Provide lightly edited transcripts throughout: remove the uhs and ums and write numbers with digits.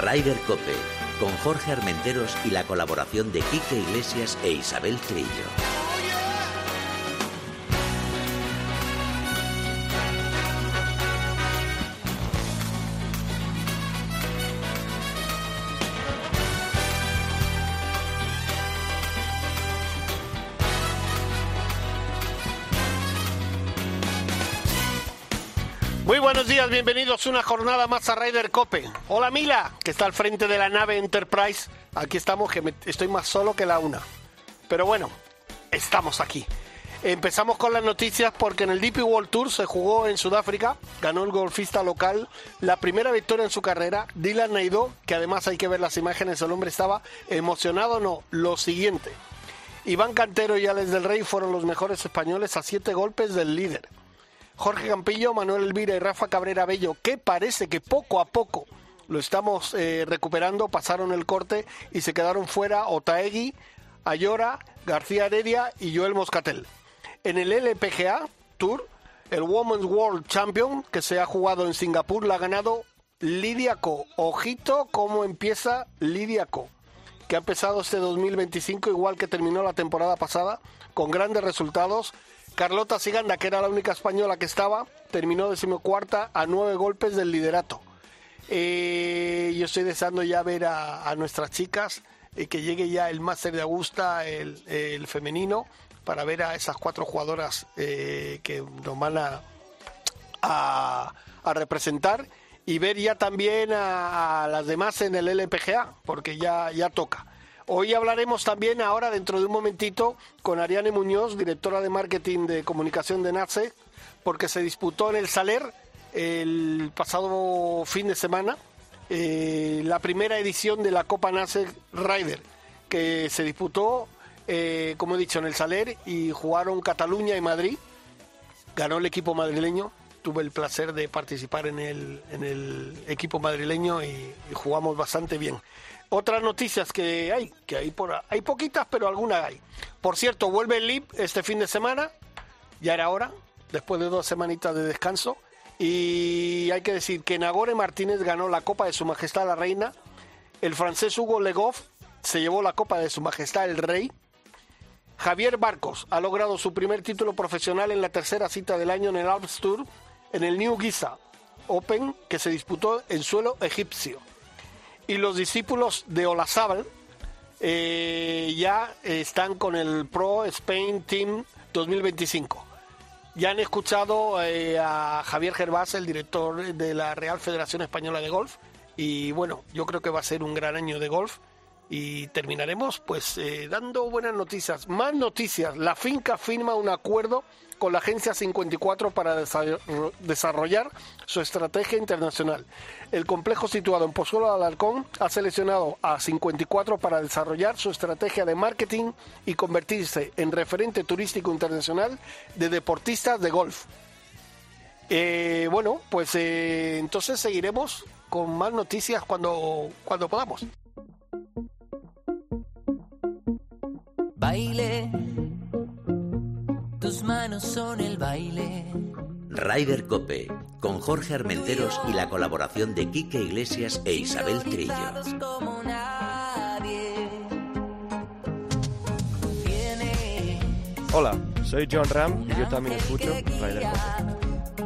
Ryder Cope, con Jorge Armenteros y la colaboración de Quique Iglesias e Isabel Trillo. Muy buenos días, bienvenidos una jornada más a Ryder Cope. Hola Mila, que está al frente de la nave Enterprise. Aquí estamos, que estoy más solo que la una. Pero bueno, estamos aquí. Empezamos con las noticias porque en el DP World Tour se jugó en Sudáfrica. Ganó el golfista local la primera victoria en su carrera, Dylan Naidoo, que además hay que ver las imágenes, el hombre estaba emocionado. No, lo siguiente. Iván Cantero y Alex del Rey fueron los mejores españoles a 7 golpes del líder. Jorge Campillo, Manuel Elvira y Rafa Cabrera Bello, que parece que poco a poco lo estamos recuperando, pasaron el corte y se quedaron fuera Otaegui, Ayora, García Heredia y Joel Moscatel. En el LPGA Tour, el Women's World Champion, que se ha jugado en Singapur, la ha ganado Lydia Ko. Ojito cómo empieza Lydia Ko, que ha empezado este 2025 igual que terminó la temporada pasada, con grandes resultados. Carlota Ciganda, que era la única española que estaba, terminó 14ª a 9 golpes del liderato. Yo estoy deseando ya ver a nuestras chicas, que llegue ya el Máster de Augusta, el femenino, para ver a esas 4 jugadoras que nos van a representar, y ver ya también a las demás en el LPGA, porque ya toca. Hoy hablaremos también, ahora dentro de un momentito, con Ariane Muñoz, directora de marketing de comunicación de NASE, porque se disputó en el Saler el pasado fin de semana la primera edición de la Copa NASE Ryder, que se disputó, como he dicho, en el Saler, y jugaron Cataluña y Madrid. Ganó el equipo madrileño. Tuve el placer de participar en el equipo madrileño y jugamos bastante bien. Otras noticias que hay poquitas, pero algunas hay. Por cierto, vuelve el LIV este fin de semana, ya era hora, después de 2 semanitas de descanso. Y hay que decir que Nagore Martínez ganó la Copa de Su Majestad la Reina. El francés Hugo Le Goff se llevó la Copa de Su Majestad el Rey. Javier Barcos ha logrado su primer título profesional en la tercera cita del año en el Alps Tour, en el New Giza Open, que se disputó en suelo egipcio. Y los discípulos de Olazábal ya están con el Pro Spain Team 2025. Ya han escuchado a Javier Gervás, el director de la Real Federación Española de Golf, y bueno, yo creo que va a ser un gran año de golf. Y terminaremos pues dando buenas noticias. Más noticias. La finca firma un acuerdo con la Agencia 54 para desarrollar su estrategia internacional. El complejo situado en Pozuelo de Alarcón ha seleccionado a 54 para desarrollar su estrategia de marketing y convertirse en referente turístico internacional de deportistas de golf. Bueno, pues entonces seguiremos con más noticias cuando podamos. Baile, tus manos son el baile. Ryder Cope, con Jorge Armenteros y la colaboración de Quique Iglesias e Isabel Trillo. Hola, soy John Ram y yo también escucho Ryder Cope.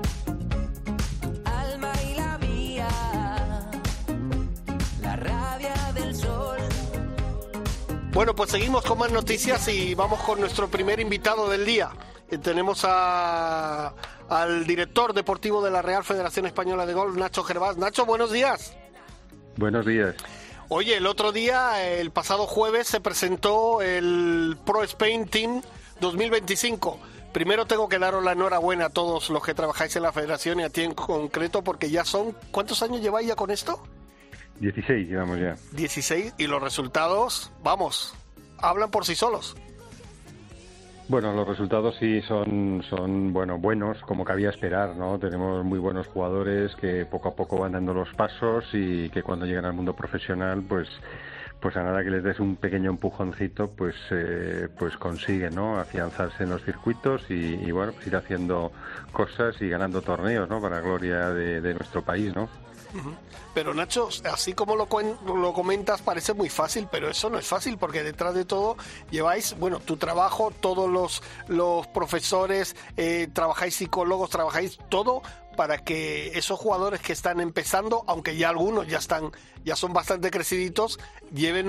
Bueno, pues seguimos con más noticias y vamos con nuestro primer invitado del día. Tenemos al director deportivo de la Real Federación Española de Golf, Nacho Gervás. Nacho, buenos días. Buenos días. Oye, el otro día, el pasado jueves, se presentó el Pro Spain Team 2025. Primero tengo que daros la enhorabuena a todos los que trabajáis en la federación y a ti en concreto, porque ya son... ¿Cuántos años lleváis ya con esto? 16 llevamos ya. 16, y los resultados, vamos, hablan por sí solos. Bueno, los resultados sí son buenos, como cabía esperar, ¿no? Tenemos muy buenos jugadores que poco a poco van dando los pasos y que cuando llegan al mundo profesional, pues a nada que les des un pequeño empujoncito, pues consiguen, ¿no? Afianzarse en los circuitos y bueno, pues ir haciendo cosas y ganando torneos, ¿no? Para gloria de nuestro país, ¿no? Pero Nacho, así como lo comentas, parece muy fácil, pero eso no es fácil, porque detrás de todo lleváis, bueno, tu trabajo, todos los profesores, trabajáis psicólogos, trabajáis todo para que esos jugadores que están empezando, aunque ya algunos ya son bastante creciditos, lleven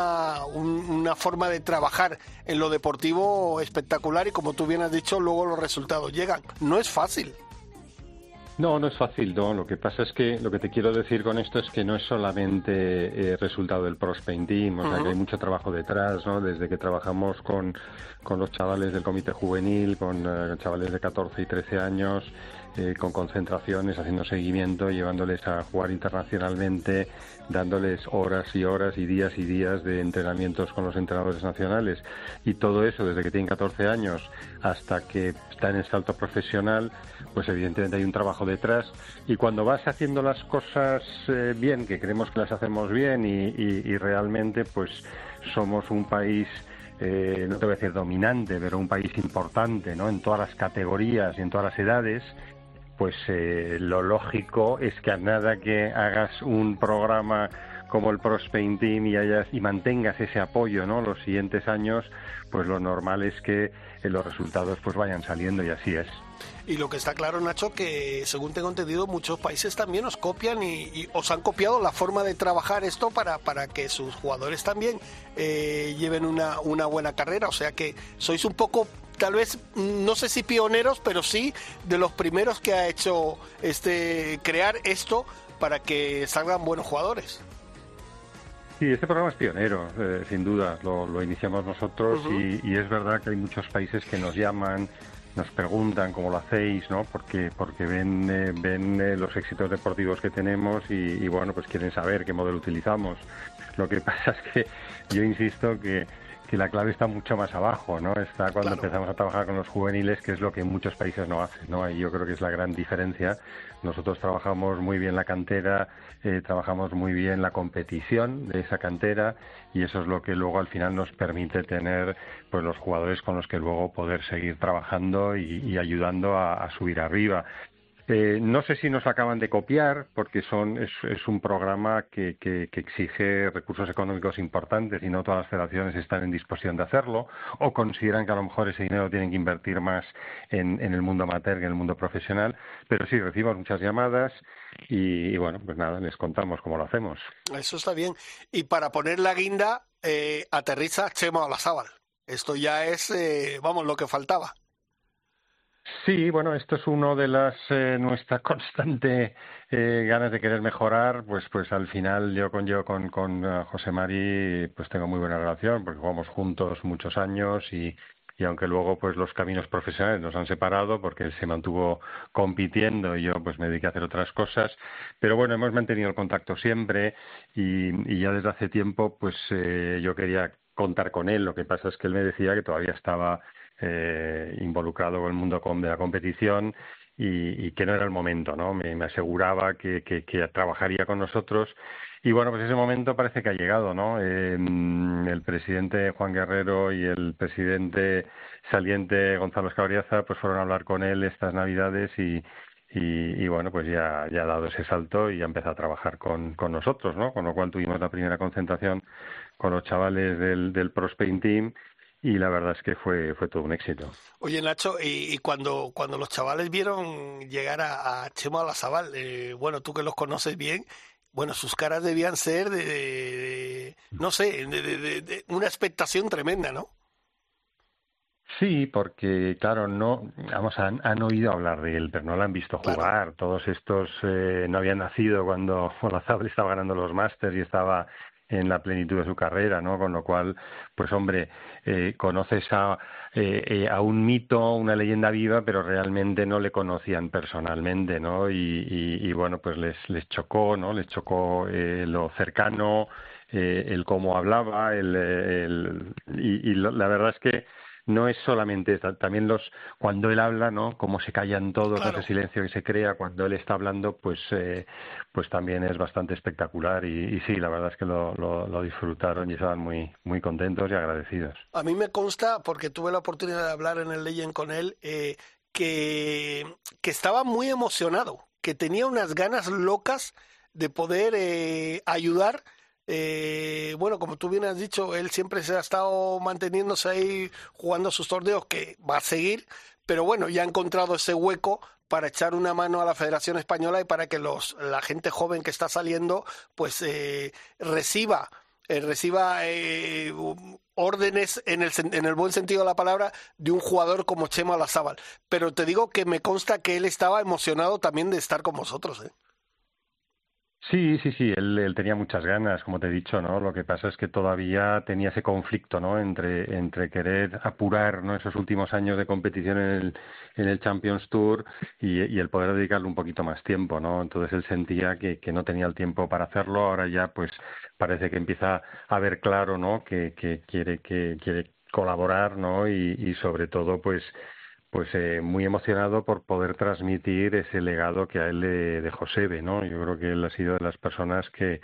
una forma de trabajar en lo deportivo espectacular, y como tú bien has dicho, luego los resultados llegan. No es fácil. No, no es fácil, no. Lo que pasa es que lo que te quiero decir con esto es que no es solamente resultado del Prospaint Team, o sea que hay mucho trabajo detrás, ¿no? Desde que trabajamos con los chavales del comité juvenil, con chavales de 14 y 13 años, con concentraciones, haciendo seguimiento, llevándoles a jugar internacionalmente, dándoles horas y horas y días de entrenamientos con los entrenadores nacionales. Y todo eso desde que tienen 14 años hasta que está en el salto profesional, pues evidentemente hay un trabajo detrás, y cuando vas haciendo las cosas bien, que creemos que las hacemos bien, y realmente pues somos un país, no te voy a decir dominante, pero un país importante, ¿no? En todas las categorías y en todas las edades, pues lo lógico es que a nada que hagas un programa como el Prospaint Team y mantengas ese apoyo, ¿no? Los siguientes años, pues lo normal es que los resultados pues vayan saliendo, y así es. Y lo que está claro, Nacho, que según tengo entendido, muchos países también os copian y os han copiado la forma de trabajar esto para que sus jugadores también lleven una buena carrera. O sea que sois un poco, tal vez, no sé si pioneros, pero sí de los primeros que ha hecho crear esto para que salgan buenos jugadores. Sí, este programa es pionero, sin duda, lo iniciamos nosotros, y es verdad que hay muchos países que nos llaman, nos preguntan cómo lo hacéis, ¿no? Porque ven los éxitos deportivos que tenemos y bueno, pues quieren saber qué modelo utilizamos. Lo que pasa es que yo insisto que la clave está mucho más abajo, ¿no? Está cuando empezamos a trabajar con los juveniles, que es lo que muchos países no hacen, ¿no? Y yo creo que es la gran diferencia. Nosotros trabajamos muy bien la cantera, trabajamos muy bien la competición de esa cantera, y eso es lo que luego al final nos permite tener pues los jugadores con los que luego poder seguir trabajando y ayudando a subir arriba. No sé si nos acaban de copiar, porque es un programa que exige recursos económicos importantes, y no todas las federaciones están en disposición de hacerlo, o consideran que a lo mejor ese dinero tienen que invertir más en el mundo amateur que en el mundo profesional. Pero sí, recibimos muchas llamadas y bueno, pues nada, les contamos cómo lo hacemos. Eso está bien. Y para poner la guinda, aterriza Chema Olazábal. Esto ya es, lo que faltaba. Sí, bueno, esto es uno de las nuestra constante ganas de querer mejorar. Pues al final yo con José Mari pues tengo muy buena relación, porque jugamos juntos muchos años, y aunque luego pues los caminos profesionales nos han separado, porque él se mantuvo compitiendo y yo pues me dediqué a hacer otras cosas, pero bueno, hemos mantenido el contacto siempre, y ya desde hace tiempo pues yo quería contar con él. Lo que pasa es que él me decía que todavía estaba involucrado con el mundo de la competición, y que no era el momento, ¿no? Me aseguraba que trabajaría con nosotros, y bueno, pues ese momento parece que ha llegado, ¿no? El presidente Juan Guerrero y el presidente saliente Gonzalo Escabriaza pues fueron a hablar con él estas Navidades, y bueno, pues ya ha dado ese salto y ya empezó a trabajar con nosotros, ¿no? Con lo cual tuvimos la primera concentración con los chavales del Prospaint Team, y la verdad es que fue todo un éxito. Oye, Nacho, y cuando los chavales vieron llegar a Chema Olazábal, bueno, tú que los conoces bien, bueno, sus caras debían ser no sé, de una expectación tremenda, ¿no? Sí, porque claro, han oído hablar de él, pero no lo han visto jugar. Claro. Todos estos no habían nacido cuando Olazábal estaba ganando los Masters y estaba en la plenitud de su carrera, ¿no? Con lo cual, pues hombre, conoces a un mito, una leyenda viva, pero realmente no le conocían personalmente, ¿no? Y bueno, pues les chocó, ¿no? Les chocó lo cercano, el cómo hablaba, la verdad es que no es solamente también cuando él habla, ¿no? Cómo se callan todos, claro. Ese silencio que se crea cuando él está hablando, pues también es bastante espectacular, y sí, la verdad es que lo disfrutaron y estaban muy muy contentos y agradecidos. A mí me consta, porque tuve la oportunidad de hablar en el Legend con él, que estaba muy emocionado, que tenía unas ganas locas de poder ayudar. Bueno, como tú bien has dicho, él siempre se ha estado manteniéndose ahí jugando sus torneos, que va a seguir, pero bueno, ya ha encontrado ese hueco para echar una mano a la Federación Española y para que la gente joven que está saliendo pues reciba órdenes en el buen sentido de la palabra de un jugador como Chema Olazábal. Pero te digo que me consta que él estaba emocionado también de estar con vosotros, ¿eh? Sí, él tenía muchas ganas, como te he dicho, ¿no? Lo que pasa es que todavía tenía ese conflicto, ¿no? Entre querer apurar, ¿no? Esos últimos años de competición en el Champions Tour y el poder dedicarle un poquito más tiempo, ¿no? Entonces él sentía que no tenía el tiempo para hacerlo. Ahora ya, pues, parece que empieza a ver claro, ¿no? Que quiere colaborar, ¿no? Y sobre todo, pues muy emocionado por poder transmitir ese legado que a él le dejó Seve, ¿no? Yo creo que él ha sido de las personas que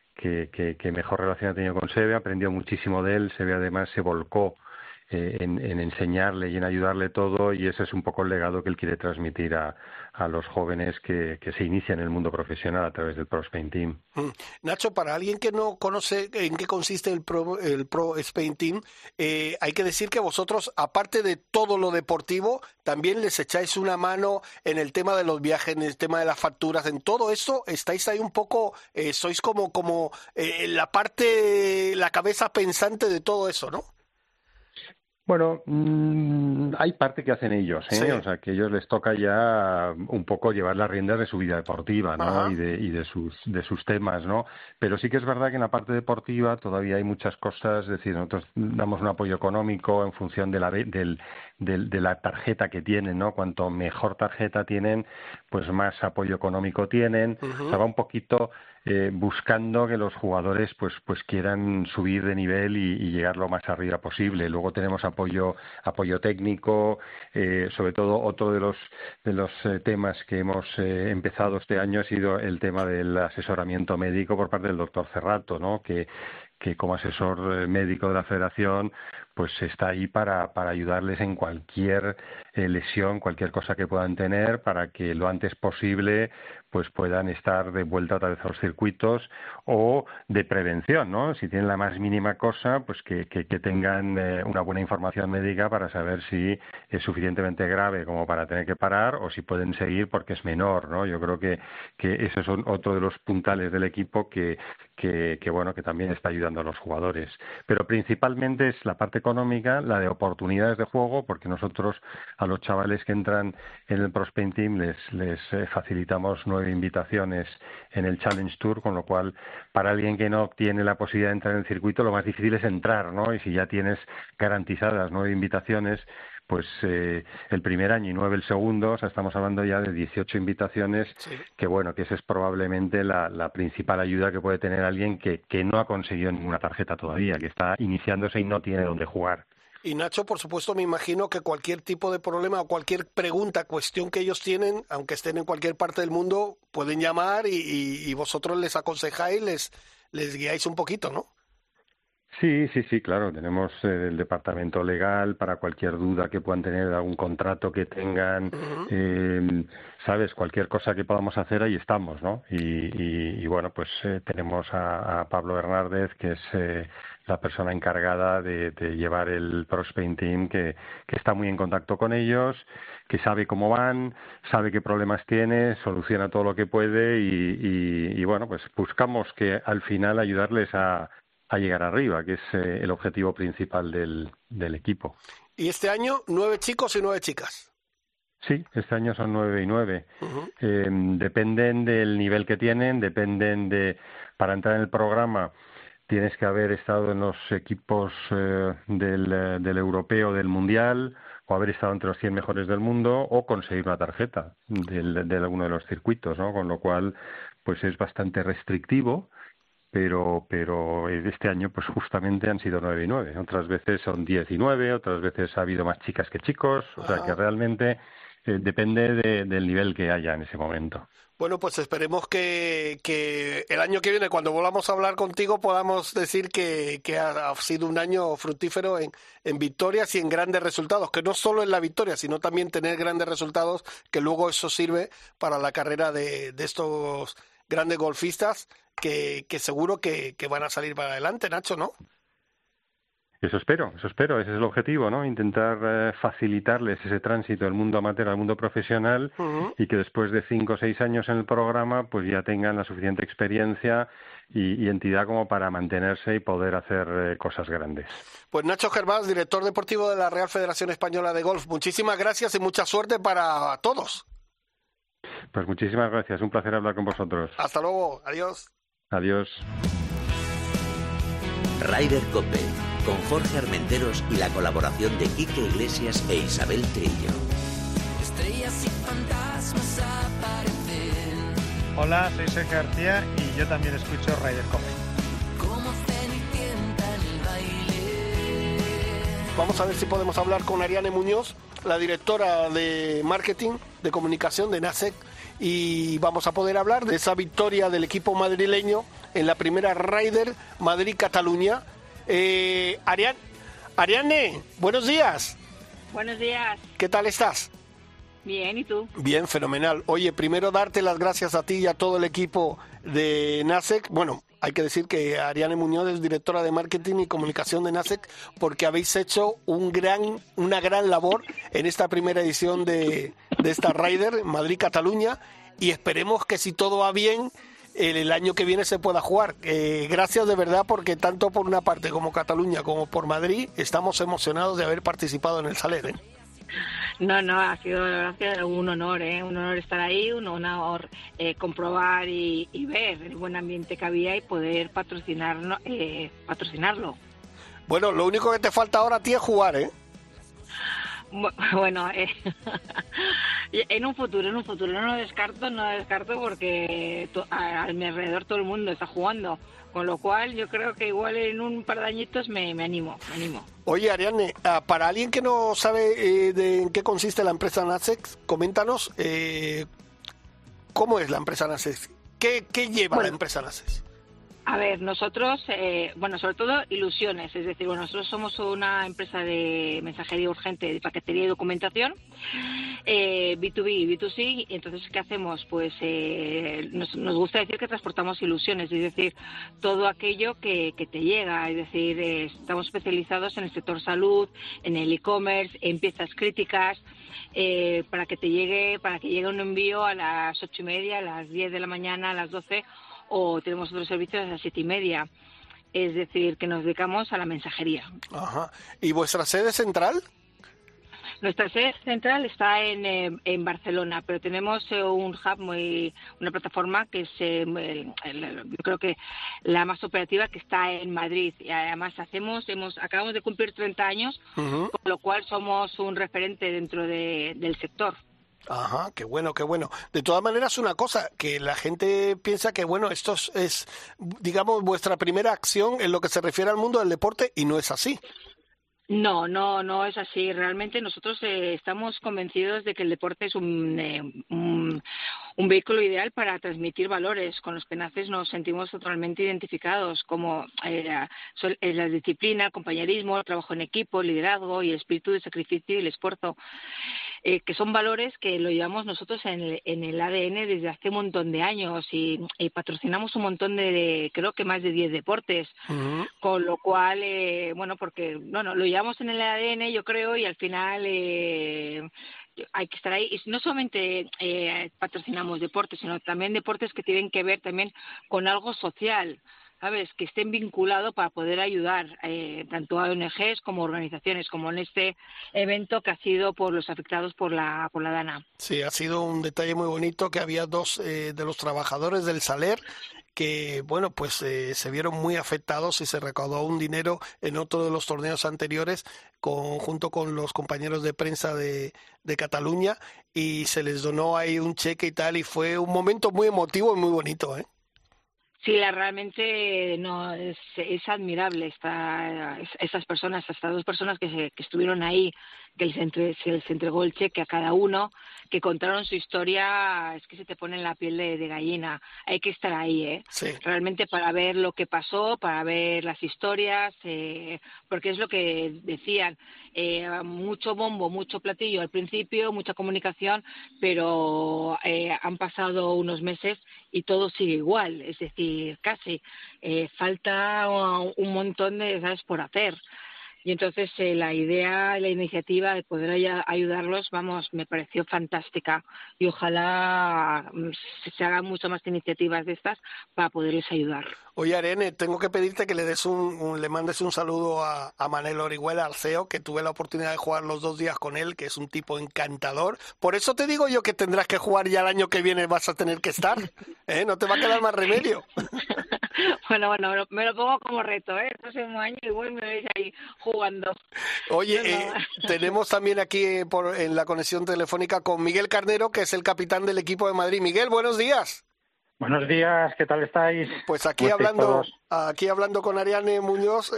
mejor relación ha tenido con Seve, aprendió muchísimo de él. Seve además se volcó en enseñarle y en ayudarle todo, y ese es un poco el legado que él quiere transmitir a los jóvenes que se inician en el mundo profesional a través del Pro Spain Team. Nacho, para alguien que no conoce en qué consiste el Pro Spain Team, hay que decir que vosotros, aparte de todo lo deportivo, también les echáis una mano en el tema de los viajes, en el tema de las facturas, en todo eso estáis ahí un poco, sois como la parte, la cabeza pensante de todo eso, ¿no? Bueno, hay parte que hacen ellos, ¿eh? Sí. O sea, que a ellos les toca ya un poco llevar las riendas de su vida deportiva, ¿no? Ajá. Y de sus temas, ¿no? Pero sí que es verdad que en la parte deportiva todavía hay muchas cosas. Es decir, nosotros damos un apoyo económico en función de la tarjeta que tienen, ¿no? Cuanto mejor tarjeta tienen, pues más apoyo económico tienen. Uh-huh. O sea, va un poquito buscando que los jugadores pues quieran subir de nivel y llegar lo más arriba posible. Luego tenemos apoyo técnico, sobre todo otro de los temas que hemos empezado este año ha sido el tema del asesoramiento médico por parte del doctor Cerrato, ¿no? Que como asesor médico de la Federación pues está ahí para ayudarles en cualquier lesión, cualquier cosa que puedan tener, para que lo antes posible pues puedan estar de vuelta otra vez a los circuitos, o de prevención, ¿no? Si tienen la más mínima cosa, pues que tengan una buena información médica para saber si es suficientemente grave como para tener que parar o si pueden seguir porque es menor, ¿no? Yo creo que esos son otro de los puntales del equipo que bueno, que también está ayudando a los jugadores. Pero principalmente es la parte económica, la de oportunidades de juego, porque nosotros a los chavales que entran en el Pro Spain Team les facilitamos 9 invitaciones en el Challenge Tour, con lo cual para alguien que no tiene la posibilidad de entrar en el circuito, lo más difícil es entrar, ¿no? Y si ya tienes garantizadas 9 invitaciones, pues el primer año y 9 el segundo, o sea, estamos hablando ya de 18 invitaciones, sí. Que bueno, que esa es probablemente la principal ayuda que puede tener alguien que no ha conseguido ninguna tarjeta todavía, que está iniciándose y no tiene dónde jugar. Y Nacho, por supuesto, me imagino que cualquier tipo de problema o cualquier pregunta, cuestión que ellos tienen, aunque estén en cualquier parte del mundo, pueden llamar y vosotros les aconsejáis, les guiáis un poquito, ¿no? Sí, claro. Tenemos el departamento legal para cualquier duda que puedan tener, algún contrato que tengan, uh-huh. Sabes, cualquier cosa que podamos hacer, ahí estamos, ¿no? Y bueno, pues tenemos a Pablo Hernández, que es la persona encargada de llevar el Pro Spain Team, que está muy en contacto con ellos, que sabe cómo van, sabe qué problemas tiene, soluciona todo lo que puede y bueno, pues buscamos que al final ayudarles a llegar arriba, que es el objetivo principal del equipo. ¿Y este año 9 chicos y 9 chicas? Sí, este año son 9 y 9. Uh-huh. Dependen del nivel que tienen, para entrar en el programa tienes que haber estado en los equipos del europeo, del mundial, o haber estado entre los 100 mejores del mundo, o conseguir una tarjeta de alguno de los circuitos, ¿no? Con lo cual, pues es bastante restrictivo. Pero este año pues justamente han sido 9 y 9. Otras veces son 10 y 9, otras veces ha habido más chicas que chicos. O sea que realmente depende del nivel que haya en ese momento. Bueno, pues esperemos que el año que viene, cuando volvamos a hablar contigo, podamos decir que ha sido un año fructífero en victorias y en grandes resultados, que no solo en la victoria, sino también tener grandes resultados, que luego eso sirve para la carrera de estos grandes golfistas que seguro que van a salir para adelante, Nacho, ¿no? Eso espero, ese es el objetivo, ¿no? Intentar facilitarles ese tránsito del mundo amateur al mundo profesional y que después de 5 o 6 años en el programa pues ya tengan la suficiente experiencia y entidad como para mantenerse y poder hacer cosas grandes. Pues Nacho Gervás, director deportivo de la Real Federación Española de Golf, muchísimas gracias y mucha suerte para todos. Pues muchísimas gracias, un placer hablar con vosotros. Hasta luego, adiós. Adiós. Ryder Cope, con Jorge Armenteros y la colaboración de Quique Iglesias e Isabel Trillo. Estrellas y fantasmas aparecen. Hola, soy Sergio García y yo también escucho Ryder Cope. Como cenicienta en el baile. Vamos a ver si podemos hablar con Ariane Muñoz, la directora de marketing, de comunicación de NASEC, y vamos a poder hablar de esa victoria del equipo madrileño en la primera Ryder Madrid-Cataluña. Ariane, buenos días. Buenos días. ¿Qué tal estás? Bien, ¿y tú? Bien, fenomenal. Oye, primero darte las gracias a ti y a todo el equipo de NASEC. Bueno, hay que decir que Ariane Muñoz es directora de marketing y comunicación de NASEC porque habéis hecho una gran labor en esta primera edición de esta Ryder Madrid-Cataluña y esperemos que si todo va bien el año que viene se pueda jugar. Gracias de verdad porque tanto por una parte como Cataluña como por Madrid estamos emocionados de haber participado en el Saler, ¿eh? No, ha sido un honor estar ahí, un honor comprobar y ver el buen ambiente que había y poder patrocinarlo. Bueno, lo único que te falta ahora a ti es jugar, ¿eh? Bueno, en un futuro no lo descarto porque a mi alrededor todo el mundo está jugando, con lo cual yo creo que igual en un par de añitos me animo. Oye, Ariane, para alguien que no sabe de en qué consiste la empresa NASEC, coméntanos cómo es la empresa NASEC, qué lleva la empresa NASEC. A ver, nosotros, sobre todo ilusiones, es decir, nosotros somos una empresa de mensajería urgente, de paquetería y documentación, B2B y B2C, y entonces, ¿qué hacemos? Pues nos gusta decir que transportamos ilusiones, es decir, todo aquello que te llega, es decir, estamos especializados en el sector salud, en el e-commerce, en piezas críticas, para que llegue un envío a las 8:30, a las 10 de la mañana, a las 12, o tenemos otros servicios a las 7:30, es decir, que nos dedicamos a la mensajería. Ajá. ¿Y vuestra sede central? Nuestra sede central está en Barcelona, pero tenemos un hub, una plataforma que es, yo creo que la más operativa, que está en Madrid. Y además acabamos de cumplir 30 años, con lo cual somos un referente dentro del sector. Ajá, qué bueno. De todas maneras, una cosa, que la gente piensa que, esto es, digamos, vuestra primera acción en lo que se refiere al mundo del deporte, y no es así. No es así. Realmente nosotros estamos convencidos de que el deporte es un vehículo ideal para transmitir valores con los que nos sentimos totalmente identificados, como la disciplina, el compañerismo, el trabajo en equipo, el liderazgo y el espíritu de sacrificio y el esfuerzo, que son valores que lo llevamos nosotros en el ADN desde hace un montón de años y patrocinamos un montón creo que más de 10 deportes, con lo cual, porque lo llevamos en el ADN, yo creo, y al final hay que estar ahí. Y no solamente patrocinamos deportes, sino también deportes que tienen que ver también con algo social, ¿sabes? Que estén vinculados para poder ayudar tanto a ONGs como organizaciones, como en este evento que ha sido por los afectados por la Dana. Sí, ha sido un detalle muy bonito que había dos de los trabajadores del Saler que, se vieron muy afectados y se recaudó un dinero en otro de los torneos anteriores junto con los compañeros de prensa de Cataluña, y se les donó ahí un cheque y tal, y fue un momento muy emotivo y muy bonito, ¿eh? Sí, realmente no es admirable estas personas, estas dos personas que estuvieron ahí, que se les entregó el cheque a cada uno, que contaron su historia. Es que se te pone la piel de gallina. Hay que estar ahí, Sí. realmente, para ver lo que pasó, para ver las historias, porque es lo que decían, mucho bombo, mucho platillo al principio, mucha comunicación, pero han pasado unos meses y todo sigue igual, es decir, casi falta un montón de cosas por hacer. Y entonces la idea, la iniciativa de poder ayudarlos, vamos, me pareció fantástica. Y ojalá se hagan muchas más iniciativas de estas para poderles ayudar. Oye, Arene, tengo que pedirte que le des le mandes un saludo a Manel Orihuela, al CEO, que tuve la oportunidad de jugar los 2 días con él, que es un tipo encantador. Por eso te digo yo que tendrás que jugar ya el año que viene, vas a tener que estar, ¿eh? No te va a quedar más remedio. Bueno, me lo pongo como reto, el próximo año igual me veis ahí jugando. Oye, tenemos también aquí en la conexión telefónica con Miguel Carnero, que es el capitán del equipo de Madrid. Miguel, buenos días. Buenos días, ¿qué tal estáis? Pues aquí ¿Cómo estáis hablando con Ariane Muñoz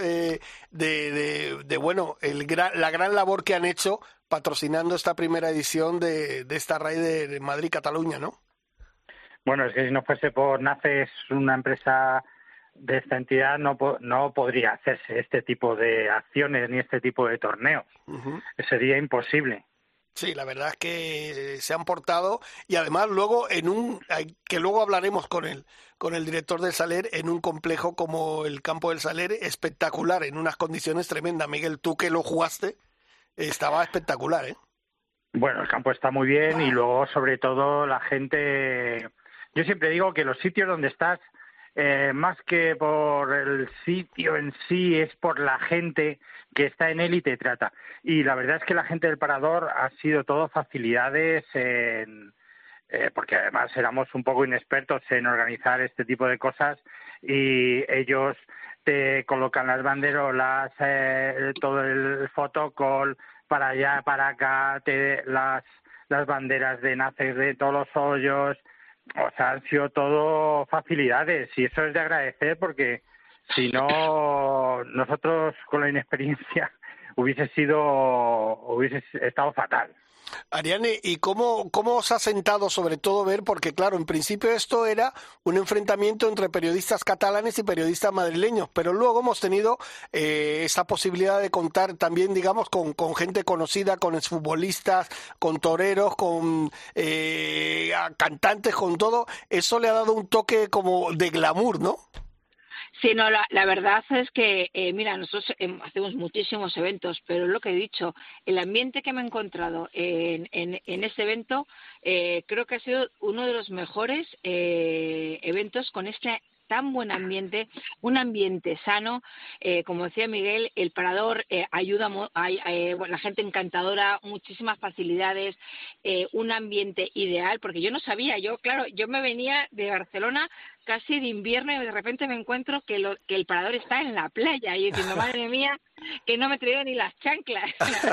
bueno, la gran labor que han hecho patrocinando esta primera edición de esta raid de Madrid-Cataluña, ¿no? Bueno, es que si no fuese por NACES, una empresa de esta entidad, no podría hacerse este tipo de acciones ni este tipo de torneos. Uh-huh. Sería imposible. Sí, la verdad es que se han portado y además luego que luego hablaremos con el director del Saler, en un complejo como el campo del Saler, espectacular, en unas condiciones tremendas. Miguel, tú que lo jugaste, estaba espectacular, ¿eh? Bueno, el campo está muy bien y luego, sobre todo, la gente... Yo siempre digo que los sitios donde estás, más que por el sitio en sí, es por la gente que está en él y te trata. Y la verdad es que la gente del Parador ha sido todo facilidades porque además éramos un poco inexpertos en organizar este tipo de cosas y ellos te colocan las banderolas, todo el fotocall, para allá, para acá, las banderas de NACES de todos los hoyos. O sea, han sido todo facilidades y eso es de agradecer porque si no, nosotros con la inexperiencia hubiese estado fatal. Ariane, ¿y cómo os ha sentado sobre todo ver? Porque claro, en principio esto era un enfrentamiento entre periodistas catalanes y periodistas madrileños, pero luego hemos tenido esa posibilidad de contar también, digamos, con gente conocida, con exfutbolistas, con toreros, con cantantes, con todo. Eso le ha dado un toque como de glamour, ¿no? Sí, no, la verdad es que, mira, nosotros hacemos muchísimos eventos, pero lo que he dicho, el ambiente que me he encontrado en este evento, creo que ha sido uno de los mejores eventos con este tan buen ambiente, un ambiente sano, como decía Miguel, el Parador ayuda, la gente encantadora, muchísimas facilidades, un ambiente ideal, porque yo no sabía, yo me venía de Barcelona casi de invierno y de repente me encuentro que el Parador está en la playa y diciendo, madre mía, que no me he traído ni las chanclas.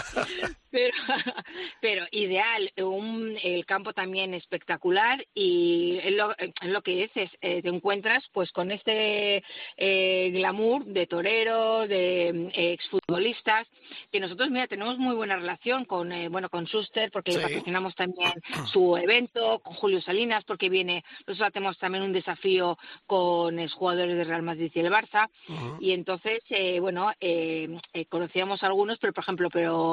pero ideal, el campo también espectacular y es lo que dices, te encuentras pues con este glamour de toreros, de exfutbolistas, que nosotros, mira, tenemos muy buena relación con Schuster, porque le patrocinamos también su evento, con Julio Salinas, porque nosotros hacemos también un desafío con exjugadores de Real Madrid y el Barça, y entonces, conocíamos a algunos, pero por ejemplo,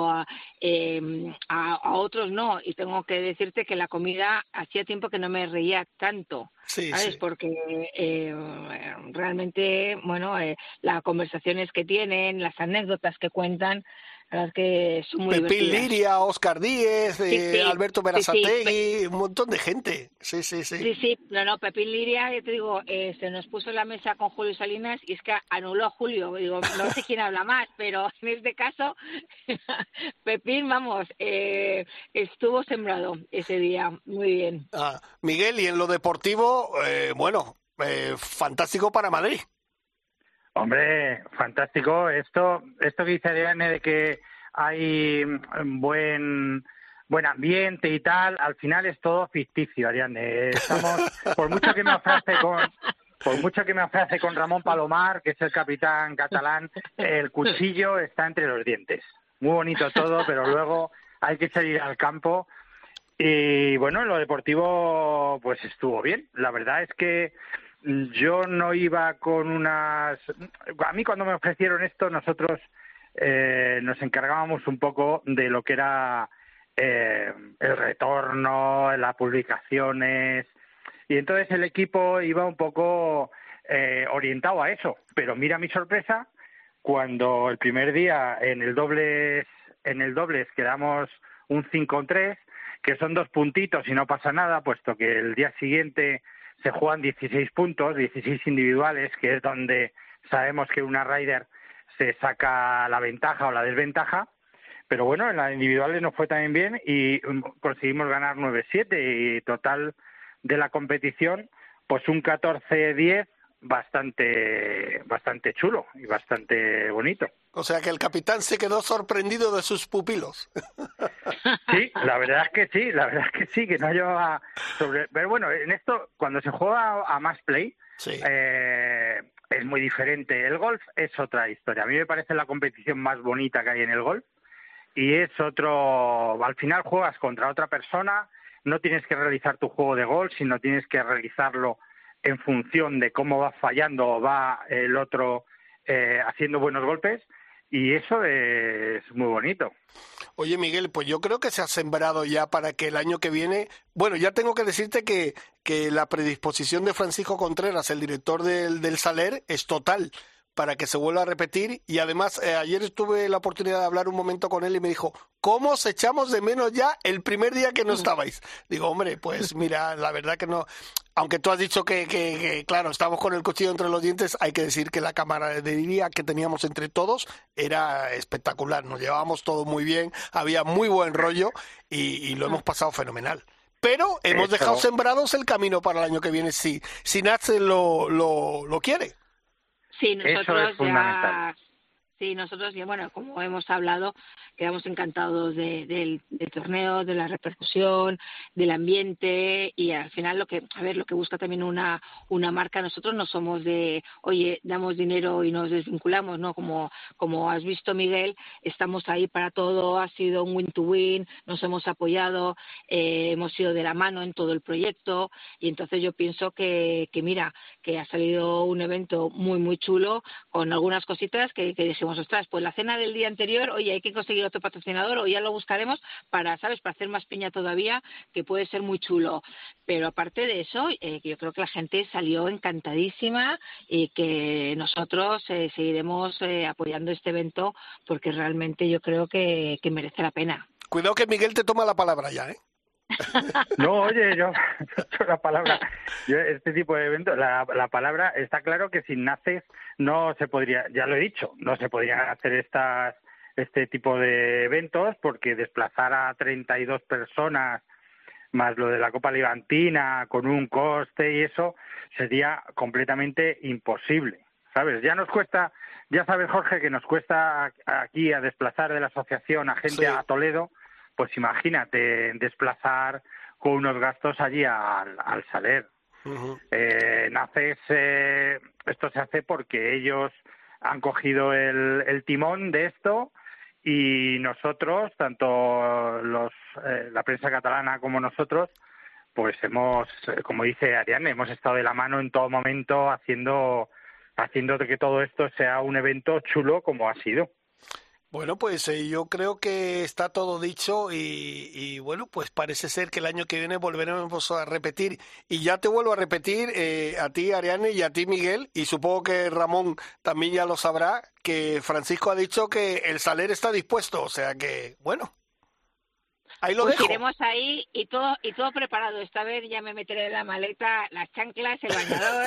a otros no, y tengo que decirte que la comida hacía tiempo que no me reía tanto, ¿sabes? Sí. Porque realmente, las conversaciones que tienen, las anécdotas que cuentan, la verdad que son muy Pepín divertidas. Liria, Óscar Díez, Alberto Berasategui, Sí. un montón de gente. Sí. Sí, no, Pepín Liria, yo te digo, se nos puso en la mesa con Julio Salinas y es que anuló a Julio. Digo, no sé quién habla más, pero en este caso, Pepín, estuvo sembrado ese día. Muy bien. Miguel, y en lo deportivo, fantástico para Madrid. Hombre, fantástico. Esto que dice Ariane de que hay buen ambiente y tal, al final es todo ficticio, Ariane. Estamos, por mucho que me Por mucho que me abrace con Ramón Palomar, que es el capitán catalán, el cuchillo está entre los dientes. Muy bonito todo, pero luego hay que salir al campo. Y bueno, en lo deportivo pues estuvo bien. La verdad es que yo no iba con unas... A mí cuando me ofrecieron esto, nosotros nos encargábamos un poco de lo que era el retorno, las publicaciones, y entonces el equipo iba un poco orientado a eso. Pero mira mi sorpresa, cuando el primer día en el dobles quedamos un 5-3, que son 2 puntitos y no pasa nada, puesto que el día siguiente se juegan 16 puntos, 16 individuales, que es donde sabemos que una rider se saca la ventaja o la desventaja. Pero bueno, en las individuales nos fue también bien y conseguimos ganar 9-7, y total de la competición, pues un 14-10 bastante chulo y bastante bonito. O sea que el capitán se quedó sorprendido de sus pupilos. Sí, la verdad es que sí, que no llevaba sobre... Pero bueno, en esto, cuando se juega a match play, Sí. Es muy diferente. El golf es otra historia. A mí me parece la competición más bonita que hay en el golf, y es otro... Al final juegas contra otra persona, no tienes que realizar tu juego de golf, sino tienes que realizarlo en función de cómo va fallando o va el otro haciendo buenos golpes, y eso es muy bonito. Oye, Miguel, pues yo creo que se ha sembrado ya para que el año que viene... Bueno, ya tengo que decirte que la predisposición de Francisco Contreras, el director del Saler, es total para que se vuelva a repetir. Y además, ayer tuve la oportunidad de hablar un momento con él y me dijo, ¿cómo os echamos de menos ya el primer día que no estabais? Digo, hombre, pues mira, la verdad que no... Aunque tú has dicho que claro, estamos con el cuchillo entre los dientes, hay que decir que la camaradería que teníamos entre todos era espectacular. Nos llevábamos todo muy bien, había muy buen rollo y lo hemos pasado fenomenal. Pero hemos dejado sembrados el camino para el año que viene, si Nace lo quiere. Sí, Eso nosotros es fundamental. Sí, nosotros ya, bueno, como hemos hablado, quedamos encantados del torneo, de la repercusión, del ambiente, y al final lo que busca también una marca. Nosotros no somos de, oye, damos dinero y nos desvinculamos, ¿no? Como has visto, Miguel, estamos ahí para todo, ha sido un win-to-win, nos hemos apoyado, hemos ido de la mano en todo el proyecto, y entonces yo pienso que mira, que ha salido un evento muy, muy chulo, con algunas cositas que dijimos, ostras, pues la cena del día anterior, oye, hay que conseguir otro patrocinador, o ya lo buscaremos para, ¿sabes?, para hacer más piña todavía, que puede ser muy chulo. Pero aparte de eso, yo creo que la gente salió encantadísima, y que nosotros seguiremos apoyando este evento, porque realmente yo creo que merece la pena. Cuidado que Miguel te toma la palabra ya, ¿eh? No, oye, yo la palabra, este tipo de eventos, la palabra, está claro que sin Naces no se podría, ya lo he dicho, no se podrían hacer este tipo de eventos, porque desplazar a 32 personas más lo de la Copa Levantina con un coste y eso sería completamente imposible, ¿sabes? Ya nos cuesta, ya sabes, Jorge, que nos cuesta aquí a desplazar de la asociación a gente, sí, a Toledo. Pues imagínate desplazar con unos gastos allí al Saler. Uh-huh. Naces, esto se hace porque ellos han cogido el timón de esto, y nosotros, tanto la prensa catalana como nosotros, pues hemos, como dice Ariane, hemos estado de la mano en todo momento haciendo que todo esto sea un evento chulo como ha sido. Bueno, pues yo creo que está todo dicho y bueno, pues parece ser que el año que viene volveremos a repetir. Y ya te vuelvo a repetir a ti, Ariane, y a ti, Miguel, y supongo que Ramón también ya lo sabrá, que Francisco ha dicho que el Saler está dispuesto, o sea que, bueno, ahí lo dejo. Iremos ahí y todo preparado. Esta vez ya me meteré en la maleta las chanclas, el bañador.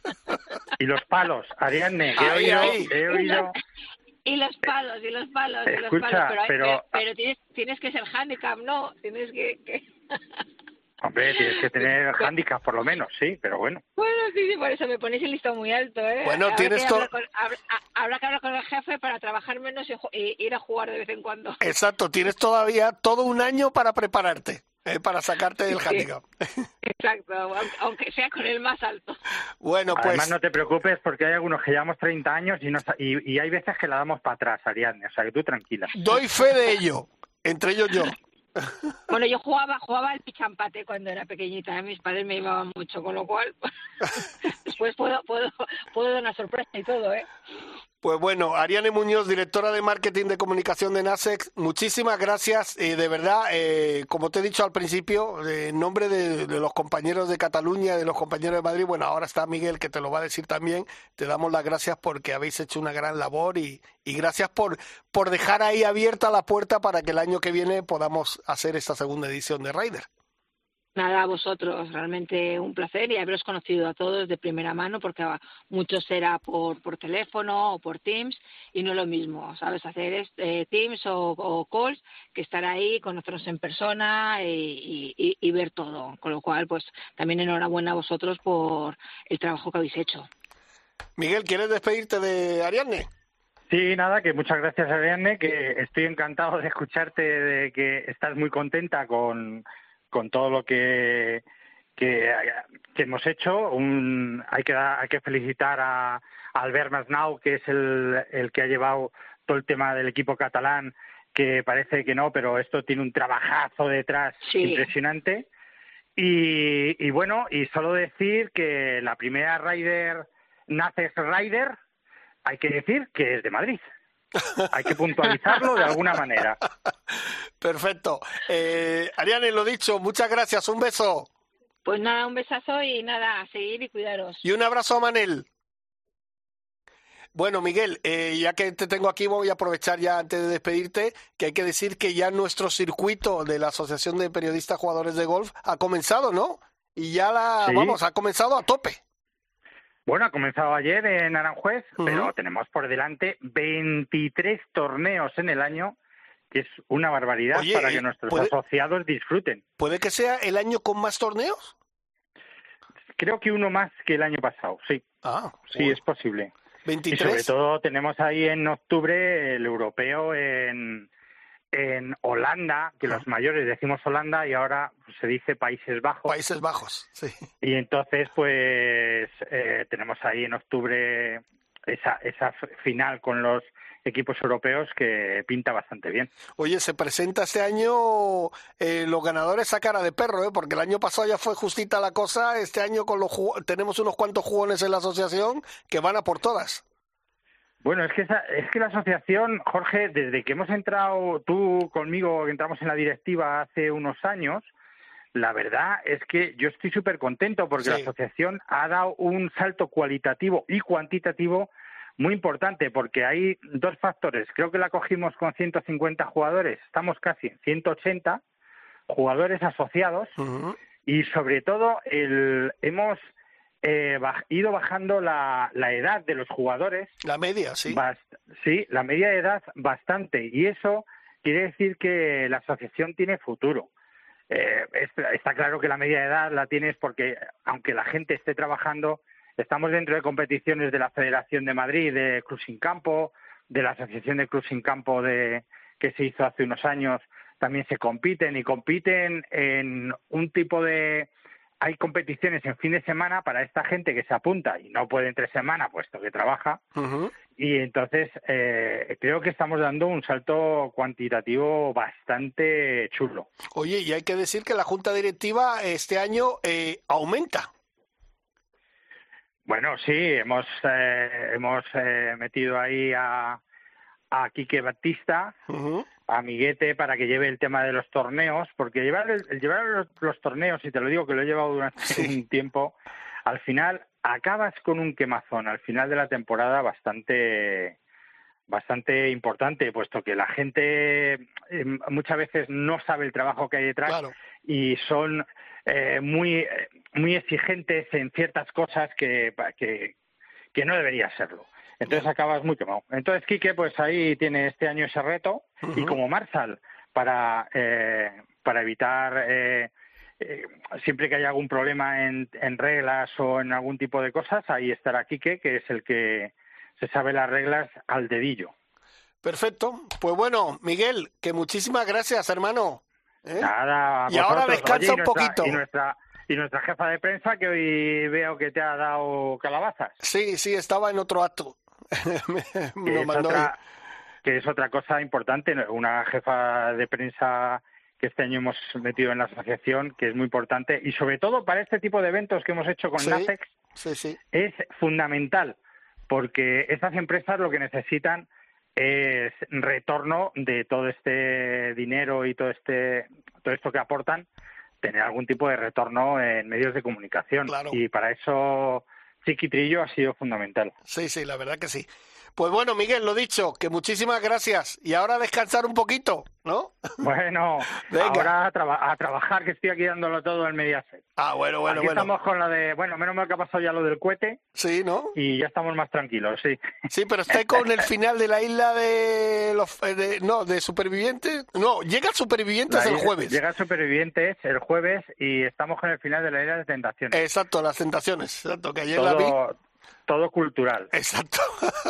Y los palos, Ariane, he oído... Y los palos. Escucha, pero tienes que ser handicap, ¿no? Tienes que... Hombre, tienes que tener handicap por lo menos, sí, pero bueno. Bueno, sí, por eso me ponéis el listón muy alto, ¿eh? Bueno, tienes todo... Habrá que hablar con el jefe para trabajar menos y ir a jugar de vez en cuando. Exacto, tienes todavía todo un año para prepararte. para sacarte del Sí. handicap. Exacto, aunque sea con el más alto. Bueno, pues Además, no te preocupes porque hay algunos que llevamos 30 años y hay veces que la damos para atrás, Ariadne. O sea, que tú tranquila. doy fe de ello, entre ellos yo. Bueno, yo jugaba al pichampate cuando era pequeñita, mis padres me llevaban mucho, con lo cual después puedo dar una sorpresa y todo, ¿eh? Pues bueno, Ariadne Muñoz, directora de Marketing de Comunicación de Nacex, muchísimas gracias. De verdad, como te he dicho al principio, en nombre de los compañeros de Cataluña, de los compañeros de Madrid, bueno, ahora está Miguel que te lo va a decir también, te damos las gracias porque habéis hecho una gran labor y gracias por dejar ahí abierta la puerta para que el año que viene podamos hacer esta segunda edición de Rider. Nada, a vosotros, realmente un placer y haberos conocido a todos de primera mano, porque a muchos será por teléfono o por Teams y no es lo mismo, ¿sabes? Hacer Teams o calls que estar ahí, conocernos en persona y ver todo. Con lo cual, pues también enhorabuena a vosotros por el trabajo que habéis hecho. Miguel, ¿quieres despedirte de Ariadne? Sí, nada, que muchas gracias, Ariadne, que estoy encantado de escucharte, de que estás muy contenta con todo lo que hemos hecho. Hay que felicitar a Albert Masnau, que es el que ha llevado todo el tema del equipo catalán, que parece que no, pero esto tiene un trabajazo detrás impresionante. Y bueno, y solo decir que la primera Nacex Rider, hay que decir que es de Madrid. Hay que puntualizarlo de alguna manera. Perfecto. Ariadne, lo dicho, muchas gracias, un beso. Pues nada, un besazo y nada, a seguir y cuidaros. Y un abrazo a Manel. Bueno, Miguel, ya que te tengo aquí, voy a aprovechar ya antes de despedirte, que hay que decir que ya nuestro circuito de la Asociación de Periodistas Jugadores de Golf ha comenzado, ¿no? Y ya ha comenzado a tope. Bueno, ha comenzado ayer en Aranjuez, pero tenemos por delante 23 torneos en el año, que es una barbaridad. Oye, para que nuestros asociados disfruten. ¿Puede que sea el año con más torneos? Creo que uno más que el año pasado, sí. Sí, es posible. 23. Y sobre todo tenemos ahí en octubre el europeo en Holanda, que los mayores decimos Holanda y ahora se dice Países Bajos. Países Bajos, sí. Y entonces, pues, tenemos ahí en octubre esa final con los equipos europeos que pinta bastante bien. Oye, se presenta este año los ganadores a cara de perro, porque el año pasado ya fue justita la cosa. Este año tenemos unos cuantos jugones en la asociación que van a por todas. Bueno, es que la asociación, Jorge, desde que hemos entrado tú conmigo, que entramos en la directiva hace unos años, la verdad es que yo estoy súper contento porque la asociación ha dado un salto cualitativo y cuantitativo muy importante, porque hay dos factores. Creo que la cogimos con 150 jugadores, estamos casi en 180 jugadores asociados y sobre todo hemos ido bajando la edad de los jugadores. La media, sí. Sí, la media de edad bastante. Y eso quiere decir que la asociación tiene futuro. Está claro que la media de edad la tienes porque, aunque la gente esté trabajando, estamos dentro de competiciones de la Federación de Madrid, de Club Sin Campo, de la Asociación de Club Sin Campo que se hizo hace unos años. También se compiten en un tipo de... Hay competiciones en fin de semana para esta gente que se apunta y no puede entre semana puesto que trabaja. Y entonces creo que estamos dando un salto cuantitativo bastante chulo. Oye, y hay que decir que la Junta Directiva este año aumenta. Bueno, sí, hemos metido ahí a Quique Batista, a Miguete, para que lleve el tema de los torneos, porque llevar los torneos, y te lo digo que lo he llevado durante un tiempo, al final acabas con un quemazón al final de la temporada bastante importante, puesto que la gente muchas veces no sabe el trabajo que hay detrás y son muy exigentes en ciertas cosas que no debería serlo. Entonces acabas muy quemado. Entonces Quique, pues ahí tiene este año ese reto y como Marshall para evitar siempre que haya algún problema en reglas o en algún tipo de cosas, ahí estará Quique, que es el que se sabe las reglas al dedillo. Perfecto. Pues bueno, Miguel, que muchísimas gracias, hermano. ¿eh? Nada, Y ahora vosotros. descansa un poquito. Y nuestra jefa de prensa, que hoy veo que te ha dado calabazas. Sí, estaba en otro acto. Me lo mandó hoy. Que es otra cosa importante, una jefa de prensa que este año hemos metido en la asociación, que es muy importante, y sobre todo para este tipo de eventos que hemos hecho con NACEX, es fundamental, porque estas empresas lo que necesitan es retorno de todo este dinero y todo esto que aportan, tener algún tipo de retorno en medios de comunicación. Claro. Y para eso Chiquitrillo ha sido fundamental. Sí, la verdad que sí. Pues bueno, Miguel, lo dicho, que muchísimas gracias. Y ahora descansar un poquito, ¿no? Bueno, ahora a trabajar, que estoy aquí dándolo todo en Mediaset. Bueno. Estamos con la de... Bueno, menos mal que ha pasado ya lo del cohete. Sí, ¿no? Y ya estamos más tranquilos, sí. Sí, pero estáis con el final de la isla de de Supervivientes. No, llega Supervivientes el jueves. Llega Supervivientes el jueves y estamos con el final de la isla de Tentaciones. Exacto, las Tentaciones. Exacto, que ayer la vi. Todo cultural. Exacto.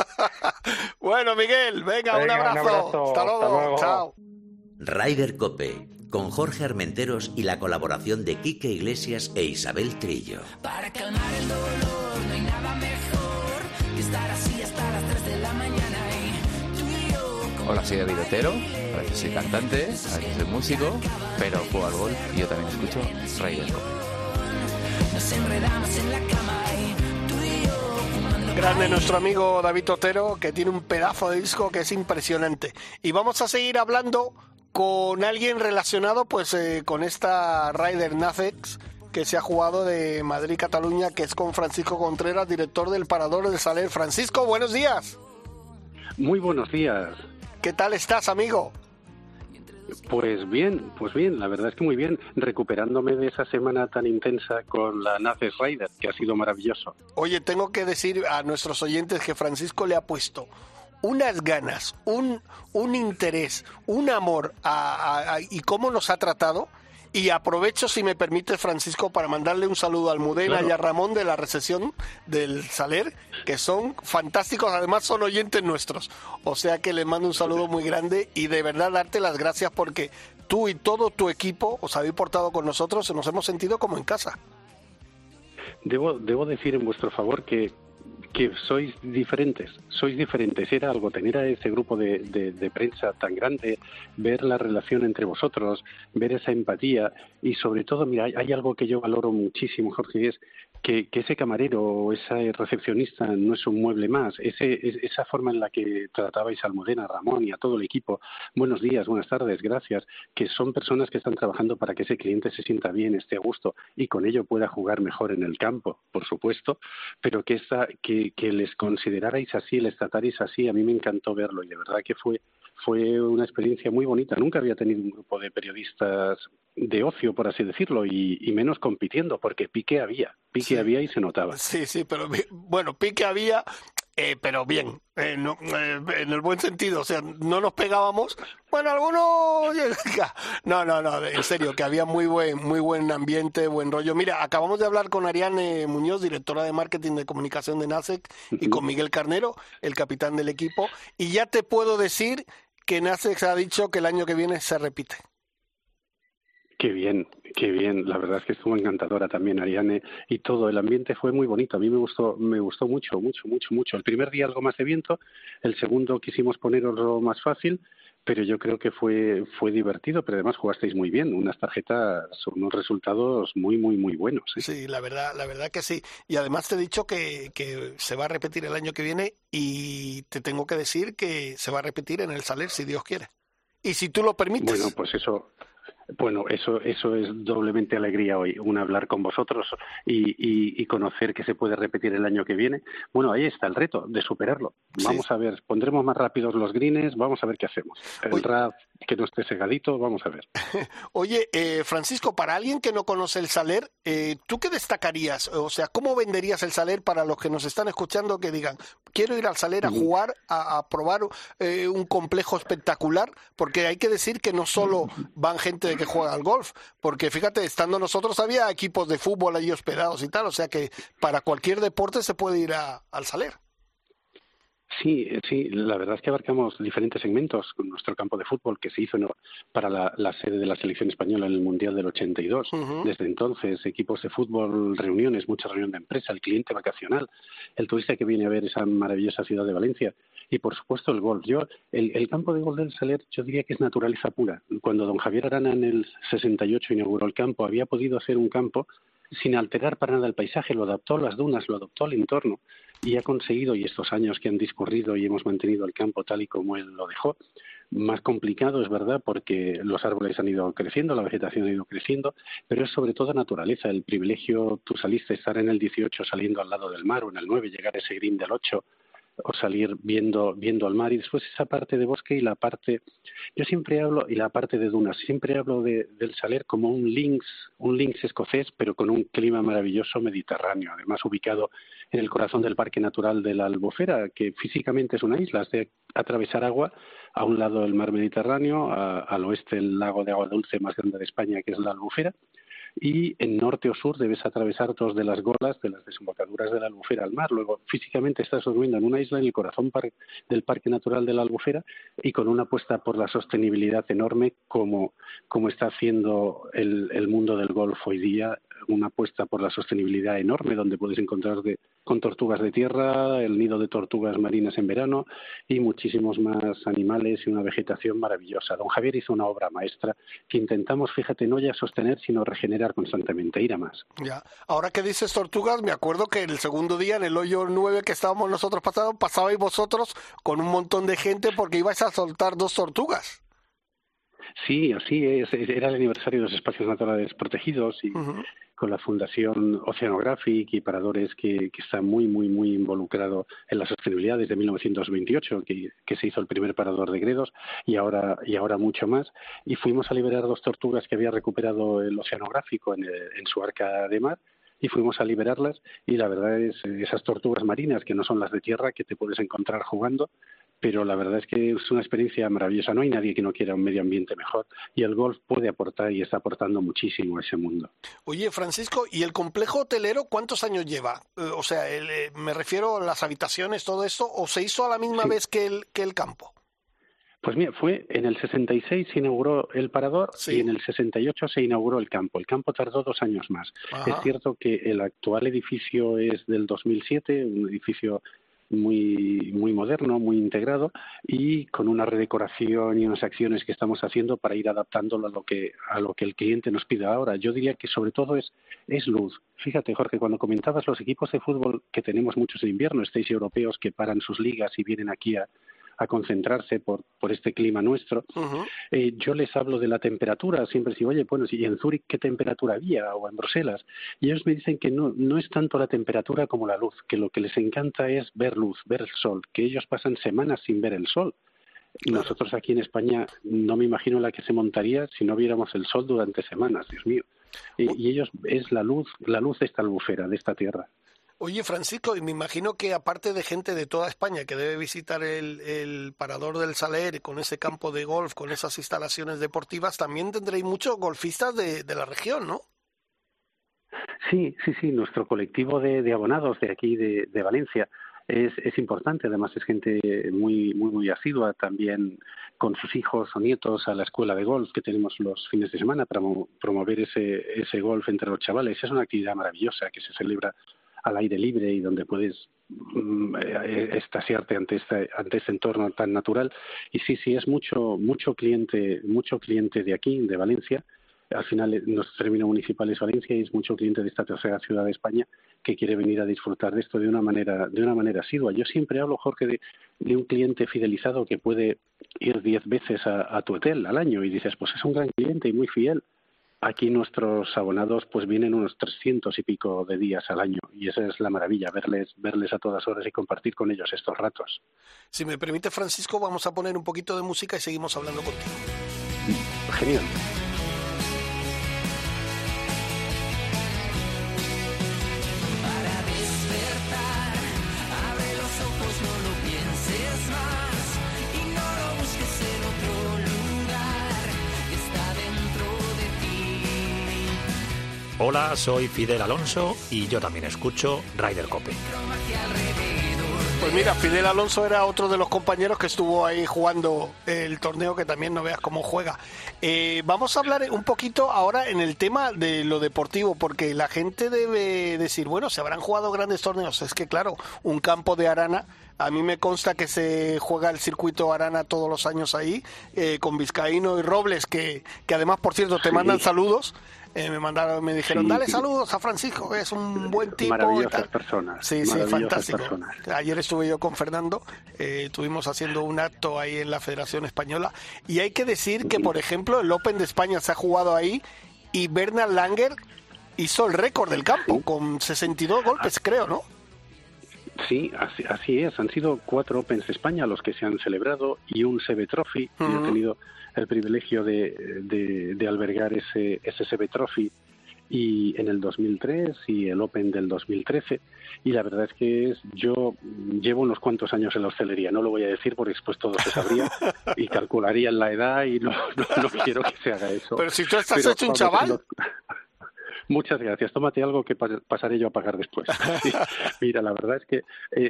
Bueno, Miguel, venga, un abrazo. Hasta luego. Chao. Ryder Cope, con Jorge Armenteros y la colaboración de Quique Iglesias e Isabel Trillo. Para calmar el dolor no hay nada mejor que estar así hasta las 3 de la mañana y tú y yo. Hola, soy David Otero, a veces soy cantante, a veces soy músico, pero juego al golf y yo también escucho Ryder Cope. Nos enredamos en la cama y tú y yo fumando. Grande nuestro amigo David Otero, que tiene un pedazo de disco que es impresionante. Y vamos a seguir hablando con alguien relacionado pues con esta Ryder NACEX que se ha jugado de Madrid-Cataluña, que es con Francisco Contreras, director del Parador del Saler. Francisco, buenos días. Muy buenos días. ¿Qué tal estás, amigo? Pues bien, la verdad es que muy bien, recuperándome de esa semana tan intensa con la NACEX Ryder, que ha sido maravilloso. Oye, tengo que decir a nuestros oyentes que Francisco le ha puesto unas ganas, un interés, un amor y cómo nos ha tratado. Y aprovecho, si me permite, Francisco, para mandarle un saludo a Almudena, claro, y a Ramón de la recepción del Saler, que son fantásticos, además son oyentes nuestros. O sea que les mando un saludo muy grande y de verdad darte las gracias porque tú y todo tu equipo os habéis portado con nosotros y nos hemos sentido como en casa. Debo decir en vuestro favor que sois diferentes. Era algo tener a ese grupo de prensa tan grande, ver la relación entre vosotros, ver esa empatía y sobre todo, mira, hay algo que yo valoro muchísimo, Jorge, y es que ese camarero o ese recepcionista no es un mueble más. Esa forma en la que tratabais a Almudena, a Ramón y a todo el equipo, buenos días, buenas tardes, gracias, que son personas que están trabajando para que ese cliente se sienta bien, esté a gusto y con ello pueda jugar mejor en el campo, por supuesto, pero que les considerarais así, les tratarais así, a mí me encantó verlo y de verdad que fue una experiencia muy bonita. Nunca había tenido un grupo de periodistas de ocio, por así decirlo, y menos compitiendo, porque pique había y se notaba. Sí, pero bueno, pique había, pero bien, en el buen sentido, o sea, no nos pegábamos. Bueno, algunos... No, en serio, que había muy buen ambiente, buen rollo. Mira, acabamos de hablar con Ariane Muñoz, directora de marketing de comunicación de NACEX, y con Miguel Carnero, el capitán del equipo, y ya te puedo decir que NACEX ha dicho que el año que viene se repite. Qué bien, la verdad es que estuvo encantadora también Ariane y todo, el ambiente fue muy bonito, a mí me gustó mucho. El primer día algo más de viento, el segundo quisimos ponerlo más fácil, pero yo creo que fue divertido, pero además jugasteis muy bien, unos resultados muy buenos. ¿Eh? Sí, la verdad que sí, y además te he dicho que se va a repetir el año que viene y te tengo que decir que se va a repetir en el Saler, si Dios quiere, y si tú lo permites. Bueno, pues eso es doblemente alegría hoy, hablar con vosotros y conocer que se puede repetir el año que viene. Bueno, ahí está el reto de superarlo. Vamos a ver, pondremos más rápidos los greens, vamos a ver qué hacemos. El RAF que no esté segadito, vamos a ver. Oye, Francisco, para alguien que no conoce el Saler, ¿tú qué destacarías? O sea, ¿cómo venderías el Saler para los que nos están escuchando que digan, quiero ir al Saler a jugar, a probar un complejo espectacular? Porque hay que decir que no solo van gente que juega al golf, porque fíjate, estando nosotros había equipos de fútbol allí hospedados y tal, o sea que para cualquier deporte se puede ir al Saler. Sí, la verdad es que abarcamos diferentes segmentos con nuestro campo de fútbol que se hizo para la sede de la selección española en el Mundial del 82. Desde entonces, equipos de fútbol, reuniones, mucha reunión de empresa, el cliente vacacional, el turista que viene a ver esa maravillosa ciudad de Valencia y, por supuesto, el golf. El campo de golf del Saler yo diría que es naturaleza pura. Cuando don Javier Arana en el 68 inauguró el campo, había podido hacer un campo sin alterar para nada el paisaje, lo adaptó a las dunas, lo adaptó al entorno y ha conseguido, y estos años que han discurrido y hemos mantenido el campo tal y como él lo dejó, más complicado es verdad porque los árboles han ido creciendo, la vegetación ha ido creciendo, pero es sobre todo naturaleza, el privilegio, tú saliste, estar en el 18 saliendo al lado del mar o en el 9, llegar a ese green del 8 o salir viendo al mar y después esa parte de bosque y la parte, yo siempre hablo, y la parte de dunas, siempre hablo del Saler como un links escocés, pero con un clima maravilloso mediterráneo, además ubicado en el corazón del Parque Natural de la Albufera, que físicamente es una isla, es de atravesar agua, a un lado el mar Mediterráneo, al oeste el lago de agua dulce más grande de España, que es la Albufera, y en norte o sur debes atravesar dos de las golas de las desembocaduras de la Albufera al mar. Luego, físicamente estás durmiendo en una isla en el corazón del Parque Natural de la Albufera y con una apuesta por la sostenibilidad enorme como está haciendo el mundo del golf hoy día, una apuesta por la sostenibilidad enorme donde puedes encontrar con tortugas de tierra, el nido de tortugas marinas en verano y muchísimos más animales y una vegetación maravillosa. Don Javier hizo una obra maestra que intentamos, fíjate, no ya sostener, sino regenerar constantemente, ir a más. Ya. Ahora que dices tortugas, me acuerdo que el segundo día en el hoyo 9 que estábamos nosotros pasabais vosotros con un montón de gente porque ibais a soltar 2 tortugas. Sí, así es. Era el aniversario de los espacios naturales protegidos y con la Fundación Oceanographic y Paradores que está muy involucrado en la sostenibilidad desde 1928, que se hizo el primer parador de Gredos y ahora mucho más. Y fuimos a liberar 2 tortugas que había recuperado el Oceanográfico en su arca de mar. Y fuimos a liberarlas y la verdad es esas tortugas marinas que no son las de tierra que te puedes encontrar jugando, pero la verdad es que es una experiencia maravillosa. No hay nadie que no quiera un medio ambiente mejor y el golf puede aportar y está aportando muchísimo a ese mundo. Oye, Francisco, ¿y el complejo hotelero cuántos años lleva? O sea, me refiero a las habitaciones, todo esto, ¿o se hizo a la misma vez que el campo? Pues mira, fue en el 66 se inauguró el parador y en el 68 se inauguró el campo. El campo tardó 2 años más. Ajá. Es cierto que el actual edificio es del 2007, un edificio muy moderno, muy integrado y con una redecoración y unas acciones que estamos haciendo para ir adaptándolo a lo que el cliente nos pide ahora. Yo diría que sobre todo es luz. Fíjate, Jorge, cuando comentabas los equipos de fútbol que tenemos muchos en invierno, estáis europeos que paran sus ligas y vienen aquí a concentrarse por este clima nuestro. Yo les hablo de la temperatura, siempre digo, oye, bueno, ¿y en Zúrich qué temperatura había? O en Bruselas. Y ellos me dicen que no es tanto la temperatura como la luz, que lo que les encanta es ver luz, ver el sol, que ellos pasan semanas sin ver el sol. Nosotros aquí en España no me imagino la que se montaría si no viéramos el sol durante semanas, Dios mío. Y ellos es la luz de esta albufera, de esta tierra. Oye, Francisco, y me imagino que aparte de gente de toda España que debe visitar el Parador del Saler con ese campo de golf, con esas instalaciones deportivas, también tendréis muchos golfistas de la región, ¿no? Sí, nuestro colectivo de abonados de aquí, de Valencia, es importante. Además es gente muy asidua, también con sus hijos o nietos a la escuela de golf que tenemos los fines de semana para promover ese golf entre los chavales. Es una actividad maravillosa que se celebra al aire libre y donde puedes extasiarte ante este entorno tan natural. Y sí, es mucho cliente de aquí, de Valencia. Al final nuestro término municipal es Valencia y es mucho cliente de esta tercera ciudad de España que quiere venir a disfrutar de esto de una manera asidua. Yo siempre hablo, Jorge, de un cliente fidelizado que puede ir 10 veces a tu hotel al año y dices, pues es un gran cliente y muy fiel. Aquí nuestros abonados pues vienen unos 300 y pico de días al año y esa es la maravilla, verles a todas horas y compartir con ellos estos ratos. Si me permite, Francisco, vamos a poner un poquito de música y seguimos hablando contigo. Genial. Para despertar, abre los ojos, no lo pienses más y no lo busques en otro lugar, está dentro de ti. Hola, soy Fidel Alonso y yo también escucho Ryder Cope. Magia alrededor, Pues mira, Fidel Alonso era otro de los compañeros que estuvo ahí jugando el torneo, que también no veas cómo juega. Vamos a hablar un poquito ahora en el tema de lo deportivo, porque la gente debe decir, bueno, se habrán jugado grandes torneos. Es que claro, un campo de arana, a mí me consta que se juega el circuito arana todos los años ahí, con Vizcaíno y Robles, que además, por cierto, te mandan saludos. Me dijeron, dale saludos a Francisco, que es un buen tipo. Maravillosas personas. Sí, fantástico. Personas. Ayer estuve yo con Fernando, estuvimos haciendo un acto ahí en la Federación Española, y hay que decir que, por ejemplo, el Open de España se ha jugado ahí, y Bernard Langer hizo el récord del campo, con 62 golpes, creo, ¿no? Sí, así es. Han sido 4 Opens de España los que se han celebrado y un CB Trophy. Yo he tenido el privilegio de albergar ese CB Trophy y en el 2003 y el Open del 2013. Y la verdad es que yo llevo unos cuantos años en la hostelería. No lo voy a decir porque después todo se sabría y calcularían la edad y no quiero que se haga eso. Pero si tú estás hecho un chaval... Muchas gracias. Tómate algo que pasaré yo a pagar después. Sí. Mira, la verdad es que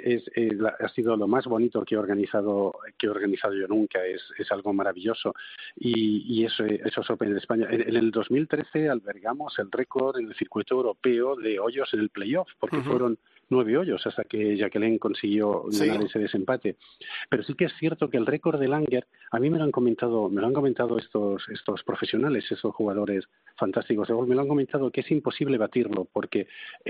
ha sido lo más bonito que he organizado yo nunca. Es algo maravilloso. Y esos Open de España. En el 2013 albergamos el récord en el circuito europeo de hoyos en el playoff, porque fueron 9 hoyos hasta que Jacqueline consiguió ganar ese desempate. Pero sí que es cierto que el récord de Langer, a mí me lo han comentado estos profesionales, esos jugadores fantásticos, me lo han comentado que es imposible batirlo, porque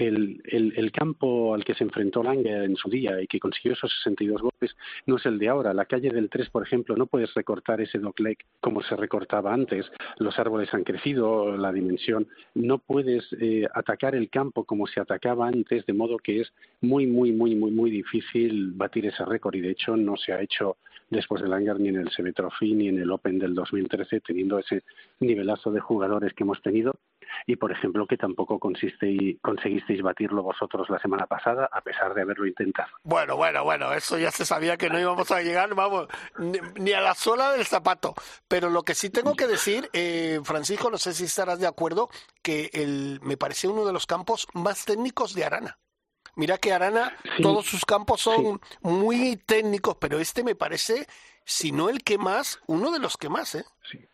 el campo al que se enfrentó Langer en su día y que consiguió esos 62 golpes no es el de ahora. La calle del 3, por ejemplo, no puedes recortar ese dogleg como se recortaba antes. Los árboles han crecido, la dimensión. No puedes atacar el campo como se atacaba antes, de modo que es muy, muy, muy, muy, muy difícil batir ese récord, y de hecho no se ha hecho después del Langer ni en el CB Trophy ni en el Open del 2013, teniendo ese nivelazo de jugadores que hemos tenido. Y, por ejemplo, que tampoco conseguisteis batirlo vosotros la semana pasada, a pesar de haberlo intentado. Bueno, eso ya se sabía que no íbamos a llegar, vamos, ni a la suela del zapato. Pero lo que sí tengo que decir, Francisco, no sé si estarás de acuerdo, que me parece uno de los campos más técnicos de arana. Mira que Arana, todos sus campos son muy técnicos, pero este me parece, si no el que más, uno de los que más, ¿eh?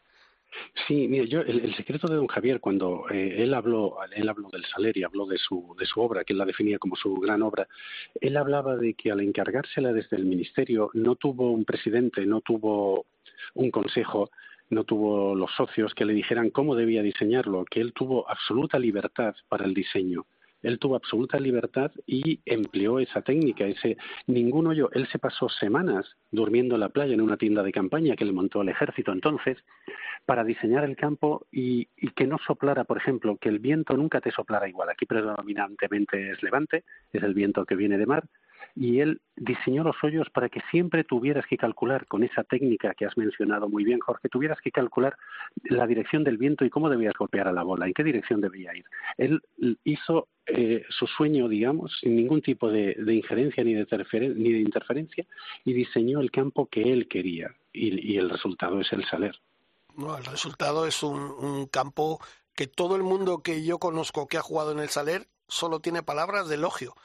Sí, mira, yo el secreto de don Javier, cuando él habló del Saler y habló de su obra, que él la definía como su gran obra, él hablaba de que al encargársela desde el ministerio no tuvo un presidente, no tuvo un consejo, no tuvo los socios que le dijeran cómo debía diseñarlo, que él tuvo absoluta libertad para el diseño. Él tuvo absoluta libertad y empleó esa técnica, ningún hoyo. Él se pasó semanas durmiendo en la playa en una tienda de campaña que le montó el ejército entonces para diseñar el campo y que no soplara, por ejemplo, que el viento nunca te soplara igual. Aquí predominantemente es levante, es el viento que viene de mar, y él diseñó los hoyos para que siempre tuvieras que calcular con esa técnica que has mencionado muy bien, Jorge, tuvieras que calcular la dirección del viento y cómo debías golpear a la bola, en qué dirección debía ir. Él hizo su sueño, digamos, sin ningún tipo de injerencia ni de interferencia, y diseñó el campo que él quería, y el resultado es el Saler. No, el resultado es un campo que todo el mundo que yo conozco que ha jugado en el Saler solo tiene palabras de elogio.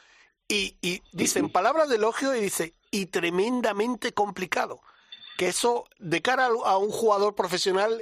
Y dicen palabras de elogio y dice, y tremendamente complicado. Que eso, de cara a un jugador profesional,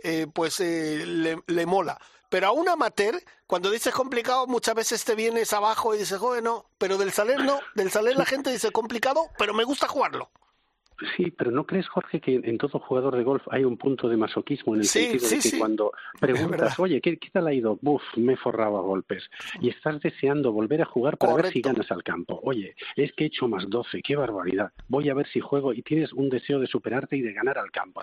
le mola. Pero a un amateur, cuando dices complicado, muchas veces te vienes abajo y dices, joder, no. Pero del Saler no. Del Saler la gente dice complicado, pero me gusta jugarlo. Sí, pero ¿no crees, Jorge, que en todo jugador de golf hay un punto de masoquismo en el sentido de que cuando preguntas, oye, ¿qué tal ha ido? Buf, me he forrado a golpes. Y estás deseando volver a jugar para ver si ganas al campo. Oye, es que he hecho más 12, qué barbaridad. Voy a ver si juego, y tienes un deseo de superarte y de ganar al campo,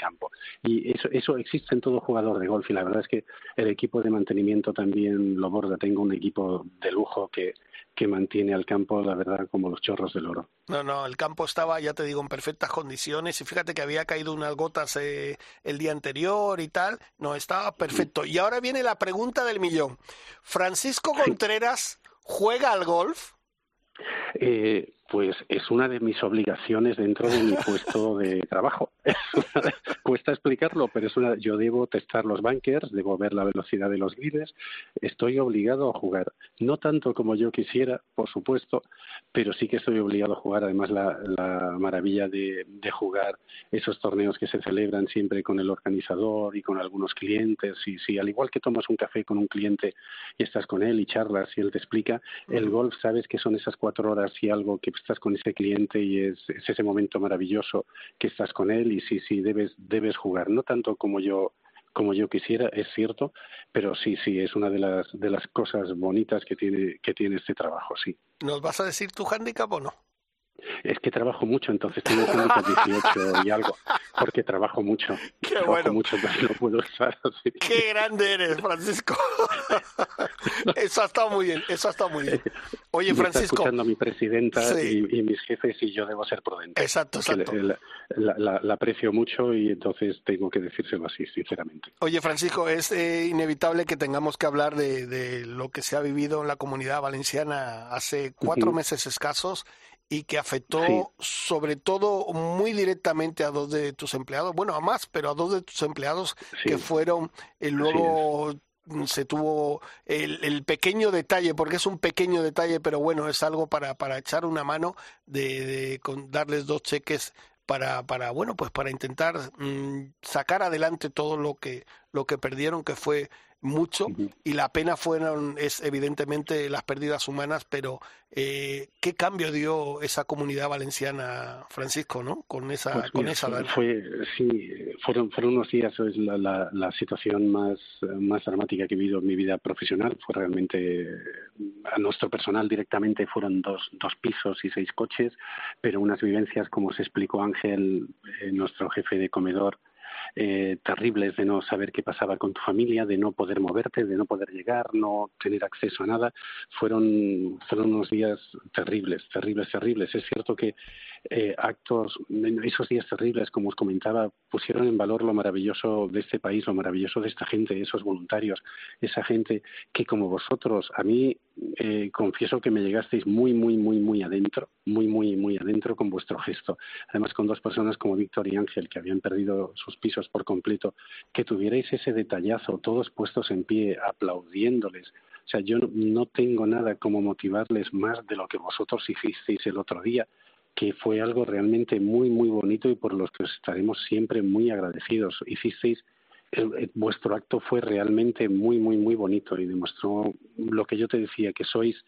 Y eso existe en todo jugador de golf, y la verdad es que el equipo de mantenimiento también lo borda. Tengo un equipo de lujo que mantiene al campo, la verdad, como los chorros del oro. No, el campo estaba, ya te digo, en perfectas condiciones, y fíjate que había caído unas gotas el día anterior y tal, no, estaba perfecto. Y ahora viene la pregunta del millón. ¿Francisco Contreras juega al golf? Pues es una de mis obligaciones dentro de mi puesto de trabajo. Cuesta explicarlo, pero yo debo testar los bunkers, debo ver la velocidad de los grids, estoy obligado a jugar. No tanto como yo quisiera, por supuesto, pero sí que estoy obligado a jugar. Además, la maravilla de jugar esos torneos que se celebran siempre con el organizador y con algunos clientes. Y sí, al igual que tomas un café con un cliente y estás con él y charlas y él te explica, el golf sabes que son esas 4 horas y algo que estás con ese cliente y es ese momento maravilloso que estás con él y sí debes jugar, no tanto como yo quisiera, es cierto, pero sí es una de las cosas bonitas que tiene este trabajo, sí. ¿Nos vas a decir tu hándicap o no? Es que trabajo mucho, entonces tengo un hándicap 18 y algo, porque trabajo mucho. Qué trabajo bueno. mucho, entonces no puedo usar así. ¡Qué grande eres, Francisco! Eso ha estado muy bien, Oye, Me está Francisco. escuchando mi presidenta Sí. y mis jefes y yo debo ser prudente. Exacto. La aprecio mucho y entonces tengo que decírselo así, sinceramente. Oye, Francisco, es inevitable que tengamos que hablar de lo que se ha vivido en la Comunidad Valenciana hace 4 meses escasos y que afectó sobre todo muy directamente a 2 de tus empleados, bueno, a más, pero a 2 de tus empleados que fueron, luego se tuvo el pequeño detalle, porque es un pequeño detalle, pero bueno, es algo para echar una mano de darles 2 cheques para bueno, pues para intentar sacar adelante todo lo que perdieron, que fue mucho, y la pena es evidentemente las pérdidas humanas, pero ¿qué cambio dio esa Comunidad Valenciana, Francisco, no? Con esa fueron unos días, es la situación más dramática que he vivido en mi vida profesional. Fue realmente, a nuestro personal directamente fueron dos pisos y 6 coches, pero unas vivencias, como se explicó Ángel, nuestro jefe de comedor, terribles, de no saber qué pasaba con tu familia, de no poder moverte, de no poder llegar, no tener acceso a nada. Fueron unos días terribles. Es cierto que esos días terribles, como os comentaba, pusieron en valor lo maravilloso de este país, lo maravilloso de esta gente, esos voluntarios, esa gente que, como vosotros, a mí confieso que me llegasteis muy adentro, muy adentro con vuestro gesto. Además, con 2 personas como Víctor y Ángel, que habían perdido sus pisos por completo, que tuvierais ese detallazo, todos puestos en pie, aplaudiéndoles. O sea, yo no tengo nada como motivarles más de lo que vosotros hicisteis el otro día, que fue algo realmente muy bonito y por los que os estaremos siempre muy agradecidos. Vuestro acto fue realmente muy bonito y demostró lo que yo te decía, que sois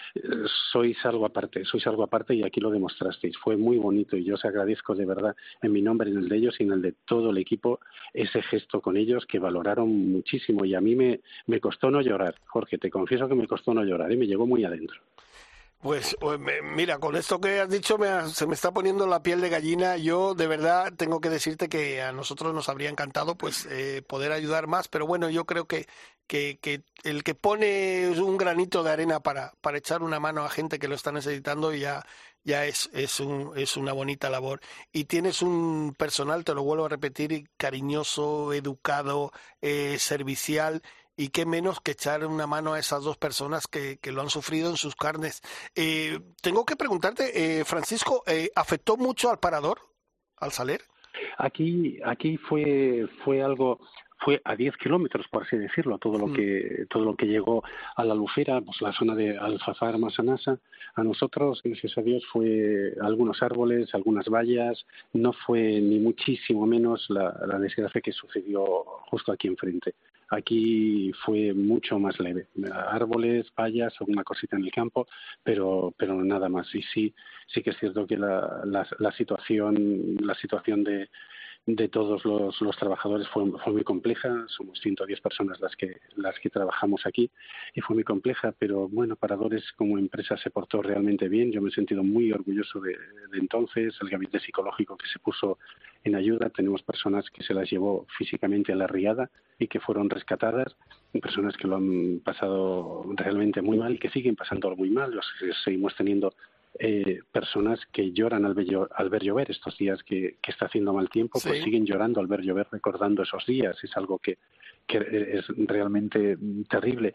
algo aparte y aquí lo demostrasteis. Fue muy bonito y yo os agradezco de verdad, en mi nombre, en el de ellos y en el de todo el equipo, ese gesto con ellos que valoraron muchísimo, y a mí me costó no llorar, Jorge, te confieso que me costó no llorar, me llegó muy adentro. Pues mira, con esto que has dicho se me está poniendo la piel de gallina. Yo de verdad tengo que decirte que a nosotros nos habría encantado pues poder ayudar más, pero bueno, yo creo que el que pone un granito de arena para echar una mano a gente que lo está necesitando ya es una bonita labor. Y tienes un personal, te lo vuelvo a repetir, cariñoso, educado, servicial. Y qué menos que echar una mano a esas 2 personas que lo han sufrido en sus carnes. Tengo que preguntarte, Francisco, ¿afectó mucho al parador, al Saler? Aquí fue algo, fue a 10 kilómetros, por así decirlo, todo lo que llegó a la Albufera, pues la zona de Alfafar, Massanassa. A nosotros, gracias a Dios, fue algunos árboles, algunas vallas, no fue ni muchísimo menos la desgracia que sucedió justo aquí enfrente. Aquí fue mucho más leve, árboles, vallas, alguna cosita en el campo, pero nada más. Y sí que es cierto que la situación de todos los trabajadores fue muy compleja. Somos 110 personas las que trabajamos aquí y fue muy compleja, pero bueno, Paradores como empresa se portó realmente bien. Yo me he sentido muy orgulloso de entonces, el gabinete psicológico que se puso en ayuda. Tenemos personas que se las llevó físicamente a la riada y que fueron rescatadas, personas que lo han pasado realmente muy mal y que siguen pasándolo muy mal. Seguimos teniendo personas que lloran al ver llover estos días que está haciendo mal tiempo, pues siguen llorando al ver llover, recordando esos días. Es algo que es realmente terrible.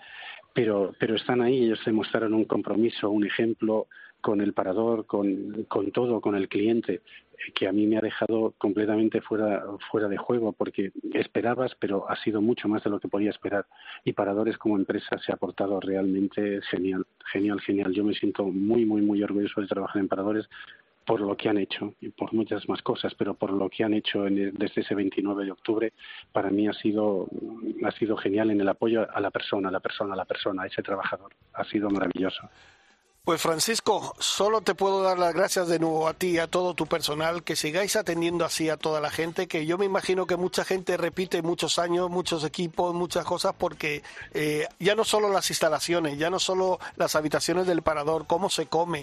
pero están ahí. Ellos demostraron un compromiso, un ejemplo con el parador, con todo, con el cliente, que a mí me ha dejado completamente fuera de juego, porque esperabas, pero ha sido mucho más de lo que podía esperar. Y Paradores como empresa se ha portado realmente genial. Yo me siento muy, muy, muy orgulloso de trabajar en Paradores por lo que han hecho y por muchas más cosas, pero por lo que han hecho desde ese 29 de octubre, para mí ha sido genial en el apoyo a la persona, a ese trabajador. Ha sido maravilloso. Pues Francisco, solo te puedo dar las gracias de nuevo a ti y a todo tu personal, que sigáis atendiendo así a toda la gente, que yo me imagino que mucha gente repite muchos años, muchos equipos, muchas cosas, porque ya no solo las instalaciones, ya no solo las habitaciones del parador, cómo se come,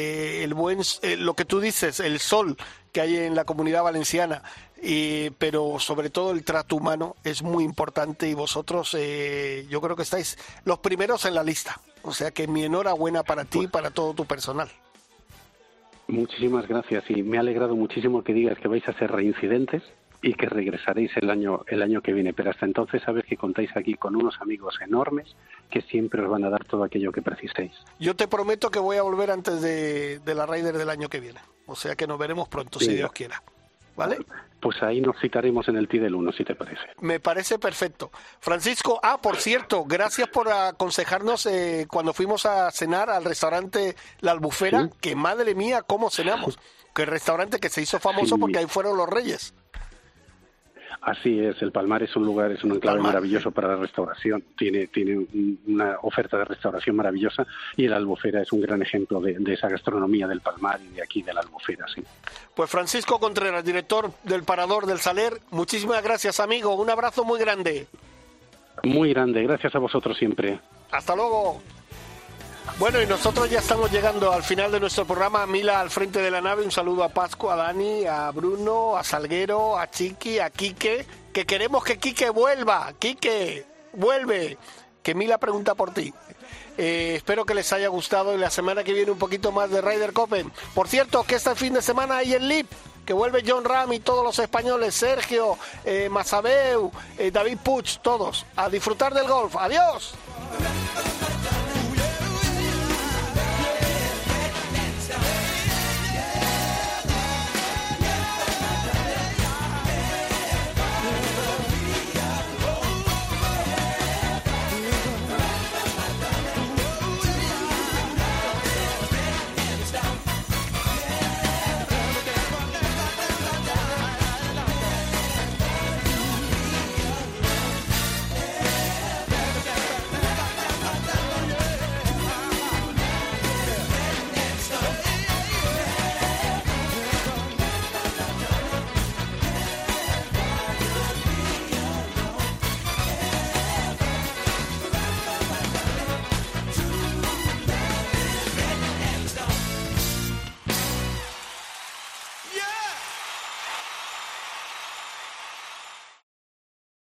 lo que tú dices, el sol que hay en la Comunidad Valenciana, pero sobre todo el trato humano es muy importante y vosotros yo creo que estáis los primeros en la lista. O sea que mi enhorabuena para ti y para todo tu personal. Muchísimas gracias y me ha alegrado muchísimo que digas que vais a ser reincidentes y que regresaréis el año que viene. Pero hasta entonces sabes que contáis aquí con unos amigos enormes que siempre os van a dar todo aquello que preciséis. Yo te prometo que voy a volver antes de la Raider del año que viene. O sea que nos veremos pronto, si Dios quiera. ¿Vale? Pues ahí nos citaremos en el TI del 1, si te parece. Me parece perfecto. Francisco, por cierto, gracias por aconsejarnos cuando fuimos a cenar al restaurante La Albufera, ¿sí? Que madre mía, cómo cenamos. Que restaurante que se hizo famoso, sí, porque ahí fueron los reyes. Así es, el Palmar es un enclave maravilloso para la restauración, tiene una oferta de restauración maravillosa y el Albufera es un gran ejemplo de esa gastronomía del Palmar y de aquí de la Albufera, sí. Pues Francisco Contreras, director del Parador del Saler, muchísimas gracias, amigo, un abrazo muy grande. Muy grande, gracias a vosotros siempre. Hasta luego. Bueno, y nosotros ya estamos llegando al final de nuestro programa. Mila al frente de la nave, un saludo a Pascu, a Dani, a Bruno, a Salguero, a Chiqui, a Quique, que queremos que Quique vuelva. Quique, vuelve, que Mila pregunta por ti. Espero que les haya gustado y la semana que viene un poquito más de Ryder Cup. Por cierto, que este fin de semana hay el LIP, que vuelve John Ram y todos los españoles, Sergio, Masabeu, David Puig, todos, a disfrutar del golf. ¡Adiós!